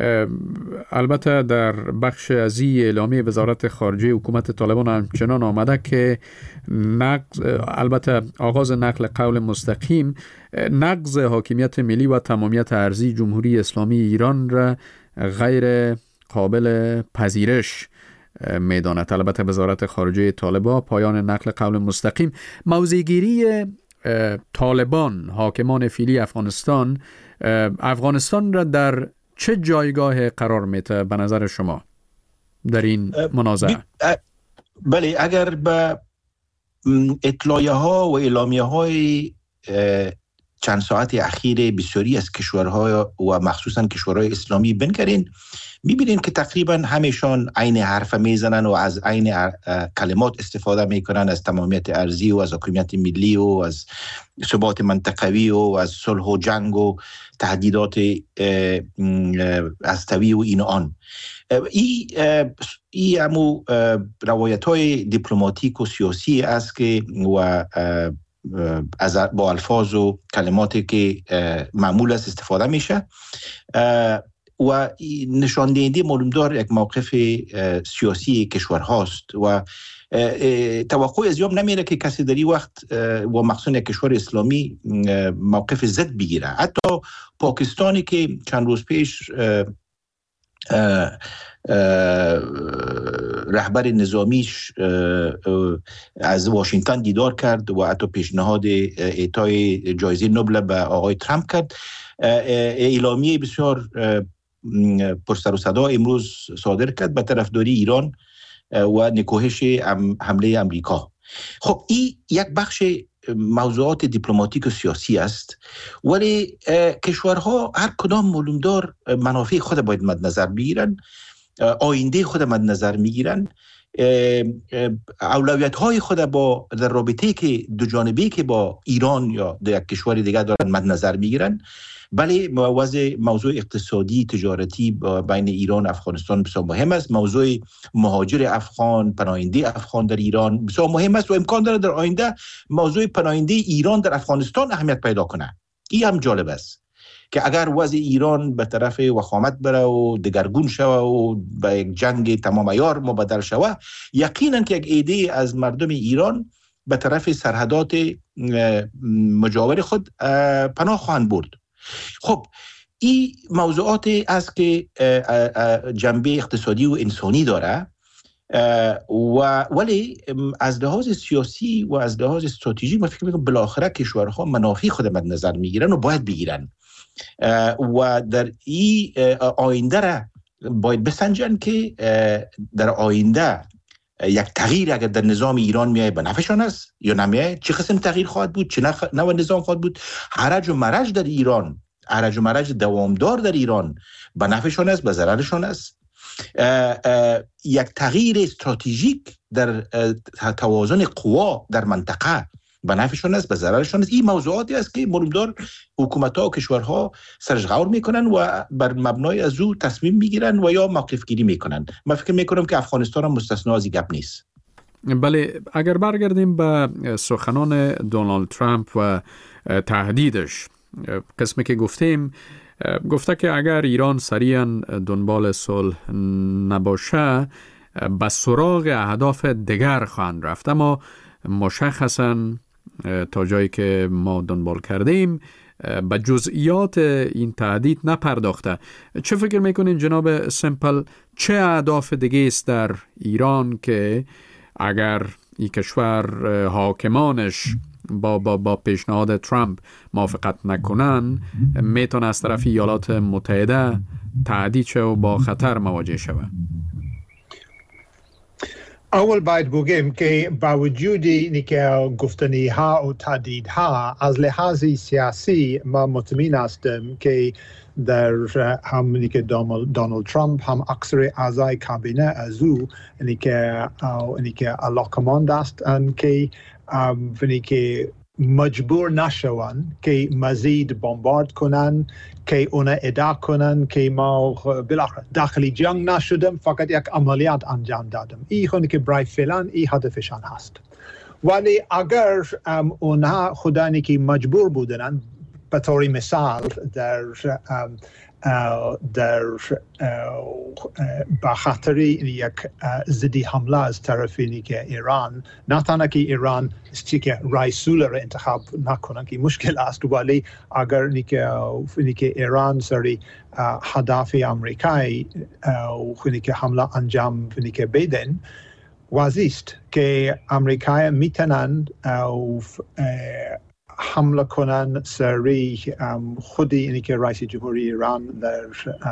البته در بخش از اعلامیه وزارت خارجه حکومت طالبان همچنان آمده که البته آغاز نقل قول مستقیم نقض حاکمیت ملی و تمامیت ارضی جمهوری اسلامی ایران را غیر قابل پذیرش میداند. البته وزارت خارجه طالبان پایان نقل قول مستقیم، موضع‌گیری طالبان حاکمان فعلی افغانستان را در چه جایگاه قرار میده به نظر شما در این منازعه؟ بله، اگر به اطلاعیه ها و اعلامیه های چند ساعت اخیر بسیاری از کشورها و مخصوصا کشورهای اسلامی بنگرین، میبینین که تقریبا همشان عین حرف میزنن و از عین کلمات استفاده میکنن، از تمامیت ارضی و از حاکمیت ملی و از ثبات منطقوی و از صلح و جنگ و تهدیدات هسته‌ای و این آن. این همو روایت های دیپلماتیک و سیاسی است که و با الفاظ و کلماتی که معمول است استفاده میشه و نشان دهنده معلومدار یک موقف سیاسی کشور هاست و توقع از یوم نمیره که کسی در این وقت و مخصوصا یک کشور اسلامی موقف ضد بگیره. حتی پاکستانی که چند روز پیش رهبر نظامیش از واشنگتن دیدار کرد و حتی پیشنهاد اعطای جایزه نوبل به آقای ترامپ کرد، اعلامیه بسیار پرسر و صدا امروز صادر کرد به طرفداری ایران و نکوهش حمله امریکا. خب این یک بخش موضوعات دیپلماتیک و سیاسی است، ولی کشورها هر کدام معلومدار منافع خود باید مد نظر بگیرن، آینده خود مد نظر میگیرن، اولویت های خود با در رابطه که دو جانبه که با ایران یا در یک کشور دیگر دارن مد نظر میگیرن. بله، موضوع اقتصادی تجارتی بین ایران و افغانستان بسیار مهم است. موضوع مهاجر افغان، پناهنده افغان در ایران بسیار مهم است و امکان داره در آینده موضوع پناهنده ایران در افغانستان اهمیت پیدا کنه. این هم جالب است که اگر وضع ایران به طرف وخامت بره و دگرگون شوه و به یک جنگ تمام عیار مبدل شوه، یقینا که یک عده از مردم ایران به طرف سرحدات مجاور خود پناه خواهند برد. خب این موضوعاتی است که جنبه اقتصادی و انسانی داره ولی از لحاظ سیاسی و از لحاظ استراتژیک من فکر میکنم بالاخره کشورها منافع خود مد نظر میگیرن و باید بگیرن و در این آینده را باید بسنجن که در آینده یک تغییر اگر در نظام ایران میای به نفعشان است یا نمیای، چه قسم تغییر خواهد بود، چه نوع نظام خواهد بود. هرج و مرج در ایران، هرج و مرج دوامدار در ایران به نفعشان است، به ضررشان است. یک تغییر استراتژیک در توازن قوا در منطقه به نفعشان است، به ضررشان است. این موضوعاتی است که معلومدار حکومت‌ها و کشورها سرش غور میکنن و بر مبنای از او تصمیم میگیرن و یا موقف گیری میکنن. من فکر میکنم که افغانستان هم مستثنا از این گپ نیست. بله، اگر برگردیم به سخنان دونالد ترامپ و تهدیدش، قسمی که گفته که اگر ایران سریعا دنبال صلح نباشه به سراغ اهداف دیگر خواهند رفت، اما مشخصاً تا جایی که ما دنبال کردیم به جزئیات این تهدید نپرداخته. چه فکر میکنین جناب سمپل، چه اهداف دیگه است در ایران که اگر این کشور حاکمانش با پیشنهاد ترامپ موافقت نکنن میتونه از طرف ایالات متحده تهدید شه و با خطر مواجه شود؟ اول باید بگیم که با وجود اینی که گفتنی ها و تهدید ها از لحاظ سیاسی ما مطمئن هستیم که در همونی که دونالد ترامپ هم اکثر اعضای کابینه از او اینی که علاقمند است که مجبور نشون که مزید بمبارد کنن، که اونا ادعا کنن که ما بالاخره داخلی جنگ نشدیم، فقط یک عملیات انجام دادیم. این خونی که برای فعلا این هدفشان هست. ولی اگر اونا خدانی که مجبور بودن، به طور مثال با خاطر یک ضدی حمله از طرف ایران، نه تنها که ایران که رئیسول را انتخاب نکنن که مشکل است، ولی اگر که ایران سری هدف امریکایی که حمله انجام بدن، واضح است که امریکایی میتونن حمله کنن سری خودی اینی که رئیس جمهوری ایران در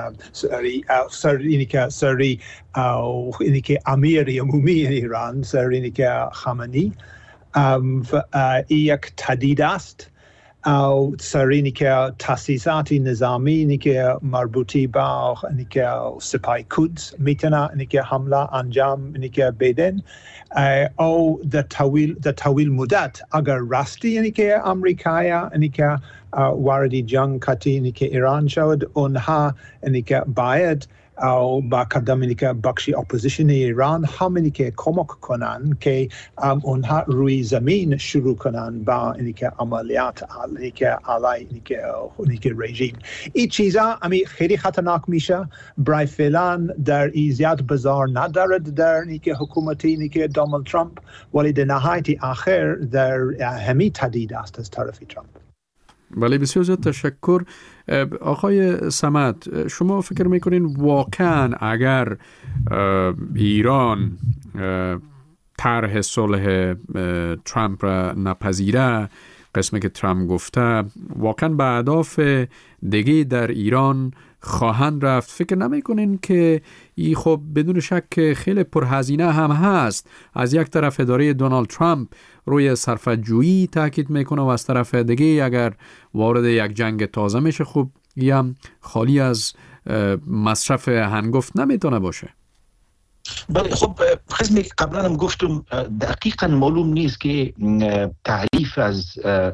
سری اینی که امیر عمومی ایران اینی که خامنه‌ای یک تهدید است او سرینی که تاسیسات نظامی که مربوطی با که سپاه قدس میتونه که حمله انجام که بدن او در طویل مدت اگر راستی که آمریکا که وارد جنگ کتی که ایران شد اونها که باید او با کدام که بخشی اپوزیشن ایران همینی که کمک کنن که اونها روی زمین شروع کنن با که عملیات که علی که رژیم این چیزا خیلی خطرناک میشه برای فعلا در ایزیاد بازار ندارد در که حکومتی که دونالد ترامپ ولی در نهایت آخر در همی تهدید است از طرف ترامپ. بله بسیار زیاد تشکر. آقای صمد، شما فکر میکنین واقعا اگر ایران طرح صلح ترامپ را نپذیره، قسمی که ترامپ گفته، واقعا به اهداف دیگه در ایران خواهند رفت؟ فکر نمیکنین که این خب بدون شک خیلی پرهزینه هم هست؟ از یک طرف اداره دونالد ترامپ روی صرفه‌جویی تاکید میکنه و از طرف دیگه اگر وارد یک جنگ تازه میشه خب هم خالی از مصرف هنگفت نمیتونه باشه. بله خب قسمی قبلا هم گفتم دقیقا معلوم نیست که تعریف از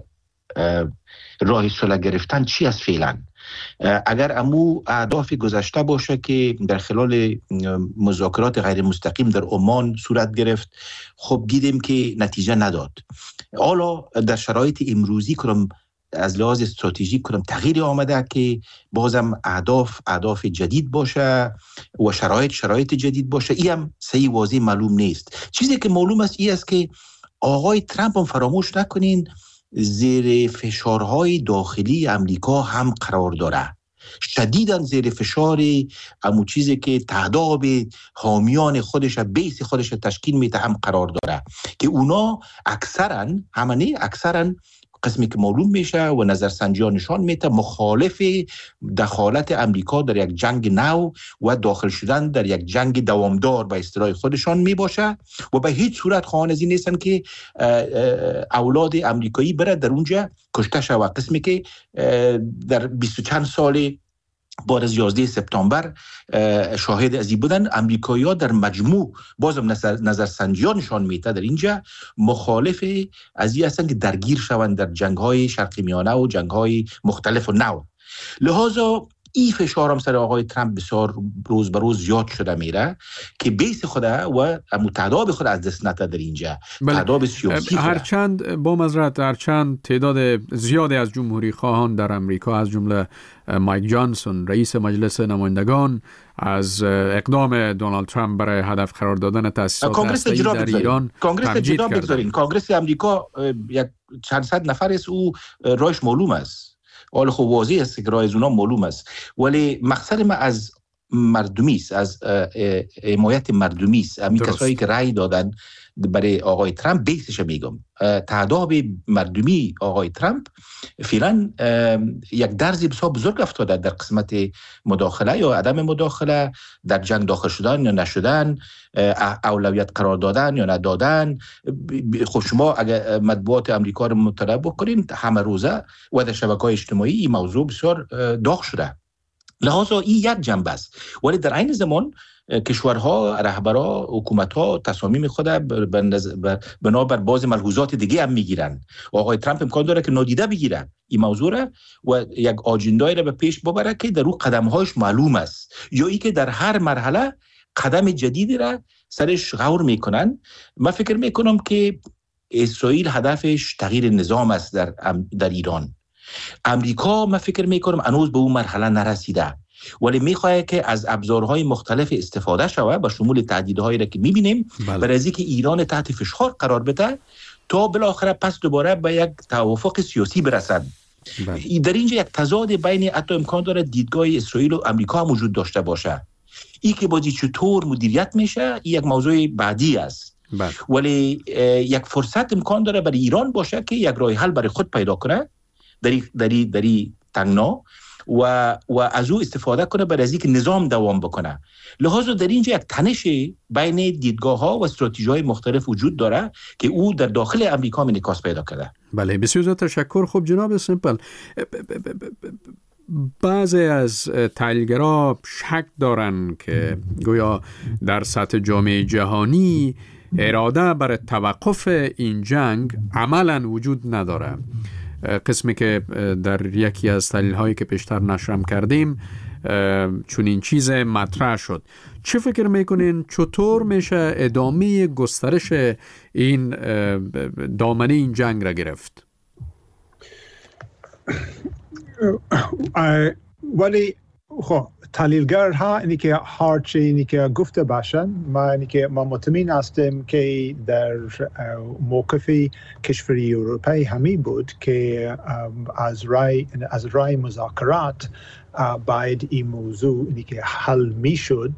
راه صلح گرفتن چی است فعلا. اگر امو اهداف گذشته باشه که در خلال مذاکرات غیر مستقیم در عمان صورت گرفت، خب دیدیم که نتیجه نداد. حالا در شرایط امروزی کنم از لحاظ استراتژیک کنم تغییر آمده که بازم اهداف جدید باشه و شرایط جدید باشه. این هم صحیح واضح معلوم نیست. چیزی که معلوم است این است که آقای ترامپ هم فراموش نکنین زیر فشارهای داخلی امریکا هم قرار داره، شدیداً زیر فشار امو چیزی که تعداد حامیان خودش بیس خودش تشکیل میده هم قرار داره که اونا اکثرا قسمی که معلوم میشه و نظرسنجی‌ها نشان میده مخالف دخالت امریکا در یک جنگ نو و داخل شدن در یک جنگ دوامدار به اصطلاح خودشان میباشه و به هیچ صورت خواهان از این نیستن که اولاد امریکایی بره در اونجا کشته شود. قسمی که در 20 چند سال بعد از 11 سپتامبر شاهد از این بودن. امریکایی‌ها در مجموع بازم نظرسنجی‌ها نشان میده در اینجا مخالف از این هستن که درگیر شوند در جنگ‌های شرق میانه و جنگ‌های مختلف و نو. لذا این فشار هم سر آقای ترامپ بسیار روز به روز زیاد شده میره که بیس خود و متعداب خود از دست نده در اینجا. تعداب سیاسی هرچند تعداد زیادی از جمهوری خواهان در امریکا از جمله مایک جانسون رئیس مجلس نمایندگان از اقدام دونالد ترامپ برای هدف قرار دادن تأسیسات هسته‌ای در ایران تمجید کردند. کانگرس امریکا یک چند صد نفر است، او رایش معلوم است. حالا خب واضح است که راه از اونا معلوم است، ولی مقصد ما از مردمی است، از حمایت مردمی است. همین کسایی که رأی دادن برای آقای ترامپ بیسش میگم تعداد مردمی آقای ترامپ فعلا یک درزی بسیار بزرگ افتاده در قسمت مداخله یا عدم مداخله در جنگ داخل شدن یا نشدن، اولویت قرار دادن یا ندادن. خب شما اگر مطبوعات امریکا رو مطالعه بکنین همه روزه و در شبکه‌های اجتماعی این موضوع بسیار داغ شده. لحاظا این یک جنبه است، ولی در عین زمان کشورها، رهبرها، حکومتها تصامیم خود بنابر بعض ملحوظات دیگه هم میگیرن. آقای ترامپ امکان داره که نادیده بگیره این موضوع را و یک آجندایی را به پیش ببره که در اون قدمهاش معلوم است، یا ای که در هر مرحله قدم جدیدی را سرش غور میکنن. من فکر میکنم که اسرائیل هدفش تغییر نظام است در ایران. امریکا من فکر میکنم هنوز به اون مرحله نرسیده، ولی میخواد که از ابزارهای مختلف استفاده شود با شمول تهدیدهایی را که میبینیم برای از اینکه ایران تحت فشار قرار بده تا بالاخره پس دوباره به یک توافق سیاسی برسد. در اینجا یک تضاد بین حتی امکان داره دیدگاه اسرائیل و امریکا هم وجود داشته باشه. این که بازی چطور مدیریت میشه این یک موضوع بعدی است. ولی یک فرصت امکان داره برای ایران باشه که یک راه حل برای خود پیدا کنه در تنگنا و از او استفاده کنه برای از اینکه نظام دوام بکنه. لذا در اینجا یک تنش بین دیدگاه‌ها و استراتژی‌های مختلف وجود داره که او در داخل امریکا انعکاس پیدا کرده. بله، بسیار زیاد تشکر. خب جناب سمپل، بعضی از تحلیلگرا شک دارن که گویا در سطح جامعه جهانی اراده برای توقف این جنگ عملاً وجود نداره. قسمی که در یکی از تحلیل‌هایی که پیشتر نشرم کردیم چون این چیز مطرح شد. چه فکر میکنین چطور میشه ادامه گسترش این دامنه این جنگ را گرفت؟ ولی خب تحلیلگرها اینی که هرچی اینی که گفته باشن، ما مطمئن هستیم که در موقف کشوری اروپایی همی بود که از رای مذاکرات باید این موضوع اینی که حل می شد،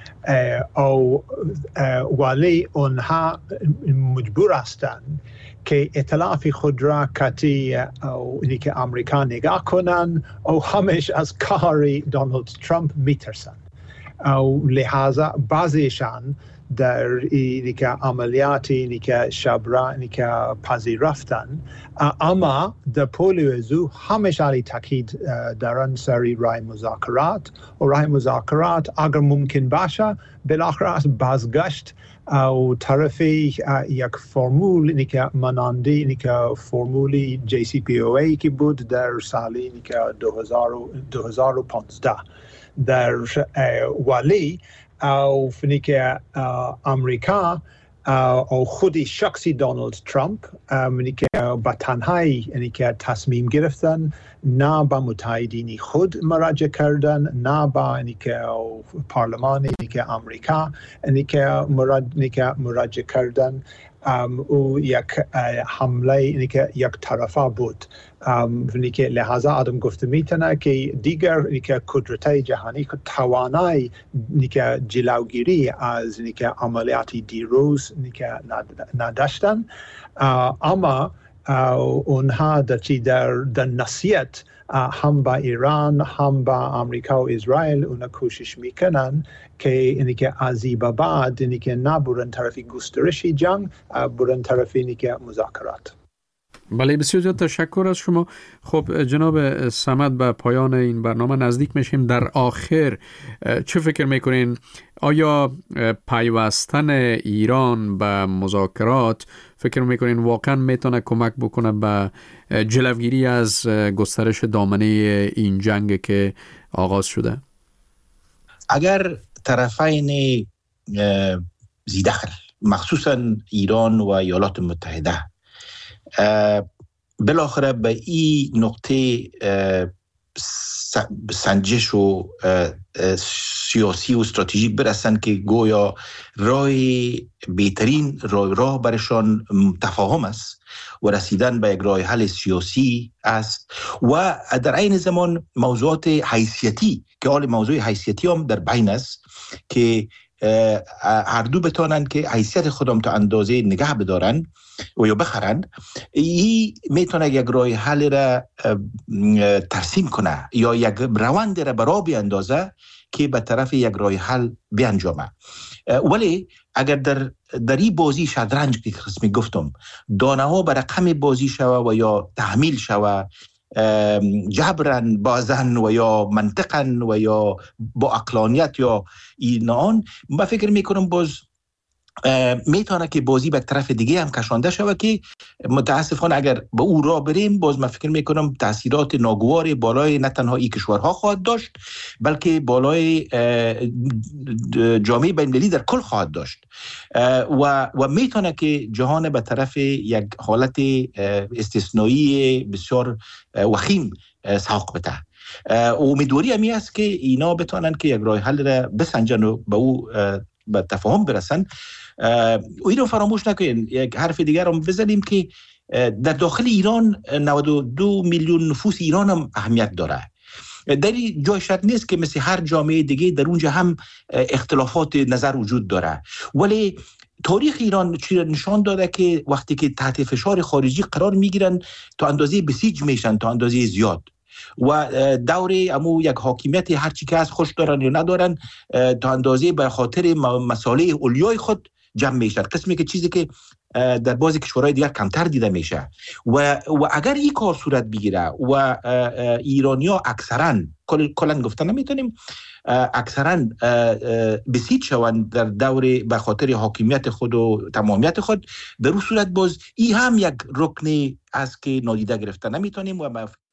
ولی اونها مجبور هستند که ائتلاف خود را کتی اینی که آمریکا نگاه کنن و همش از کار دونالد ترامپ میترسن. لحاظا بعضیشان در اینی که عملیاتی اینی که شبرا اینی که پذیرفتن، اما در پول زو همش علی تاکید دارن سری رای مذاکرات و رای مذاکرات اگر ممکن باشه بالاخره از بازگشت او طرفی یک فرمول اینی که ماننده اینی که فرمولی JCPOA که بود در سال اینی که 2015 در ولی او اینی که امریکا او خودی شخصی دونالد ترامپ اینی که با تنهایی اینی که تصمیم گرفتن، نه با متحدین خود مراجعه کردن، نه با اینی که پارلمان اینی که آمریکا اینی که مراجعه کردن. او یک حمله اینی که یک طرفه بود. اینی که لحاظا آدم گفته میتونه که دیگر اینی که قدرت‌های جهانی که توانایی اینی که جلوگیری از اینی که عملیاتی دیروز اینی که نداشتن، اما اونها در نصیحت هم با ایران هم با آمریکا و اسرائیل اونها کوشش میکنن که اینی که از این بعد اینی که نه برن طرفی گسترشی جنگ، برن طرفی اینی که مذاکرات. بله، بسیار زیاد تشکر از شما. خب جناب صمد، به پایان این برنامه نزدیک میشیم. در آخر چه فکر میکنین؟ آیا پیوستن ایران به مذاکرات فکر میکنین واقعا میتونه کمک بکنه به جلوگیری از گسترش دامنه این جنگ که آغاز شده؟ اگر طرفین ذی‌دخل مخصوصا ایران و ایالات متحده بالاخره به این نقطه سنجش و سیاسی و استراتژیک برسن که گویا بهترین راه برشان تفاهم است و رسیدن به یک راه حل سیاسی است و در عین زمان موضوعات حیثیتی که حال موضوع حیثیتی هم در بین است که هر دو بتانن که حیثیت خودم تا اندازه نگه بدارن و یا بخرن، این میتونه یک راه حل را ترسیم کنه یا یک روند را برا بیاندازه که به طرف یک راه حل بیانجامه. ولی اگر در این بازی شطرنج که قسمی گفتم دانه ها به رقم بازی شوه و یا تحمیل شوه جبرن بازن و یا منطقن و یا با عقلانیت یا اینان، من فکر میکنم باز میتونه که بازی به طرف دیگه هم کشانده شود که متاسفانه اگر به او راه بریم باز من فکر میکنم تاثیرات ناگوار بالای نه تنها این کشورها خواهد داشت بلکه بالای جامعه بین‌المللی در کل خواهد داشت و میتونه که جهان به طرف یک حالت استثنایی بسیار وخیم سوق بده. امیدواری همی است که اینا بتونن که یک راه حل را بسنجن و به او به تفاهم برسن. و اینو فراموش نکنین، یک حرف دیگر هم بزنیم که در داخل ایران 92 میلیون نفوس ایران هم اهمیت داره. در این جای شک نیست که مثل هر جامعه دیگه در اونجا هم اختلافات نظر وجود داره، ولی تاریخ ایران چی نشان داده که وقتی که تحت فشار خارجی قرار میگیرن تا اندازه بسیج میشن، تا اندازه زیاد. و دور امو یک حاکمیت هر چی که از خوش دارن یا ندارن تا اندازه به خاطر مصالح اولیای خود جمع میشن، قسمی که چیزی که در بعضی کشورهای دیگر کمتر دیده میشه و اگر این کار صورت بگیره و ایرانیا اکثرا کلا گفتن نمیتونیم اکثرا بسیج شوند در دور به خاطر حاکمیت خود و تمامیت خود، در اون صورت باز این هم یک رکن است که نادیده گرفتن نمیتونیم و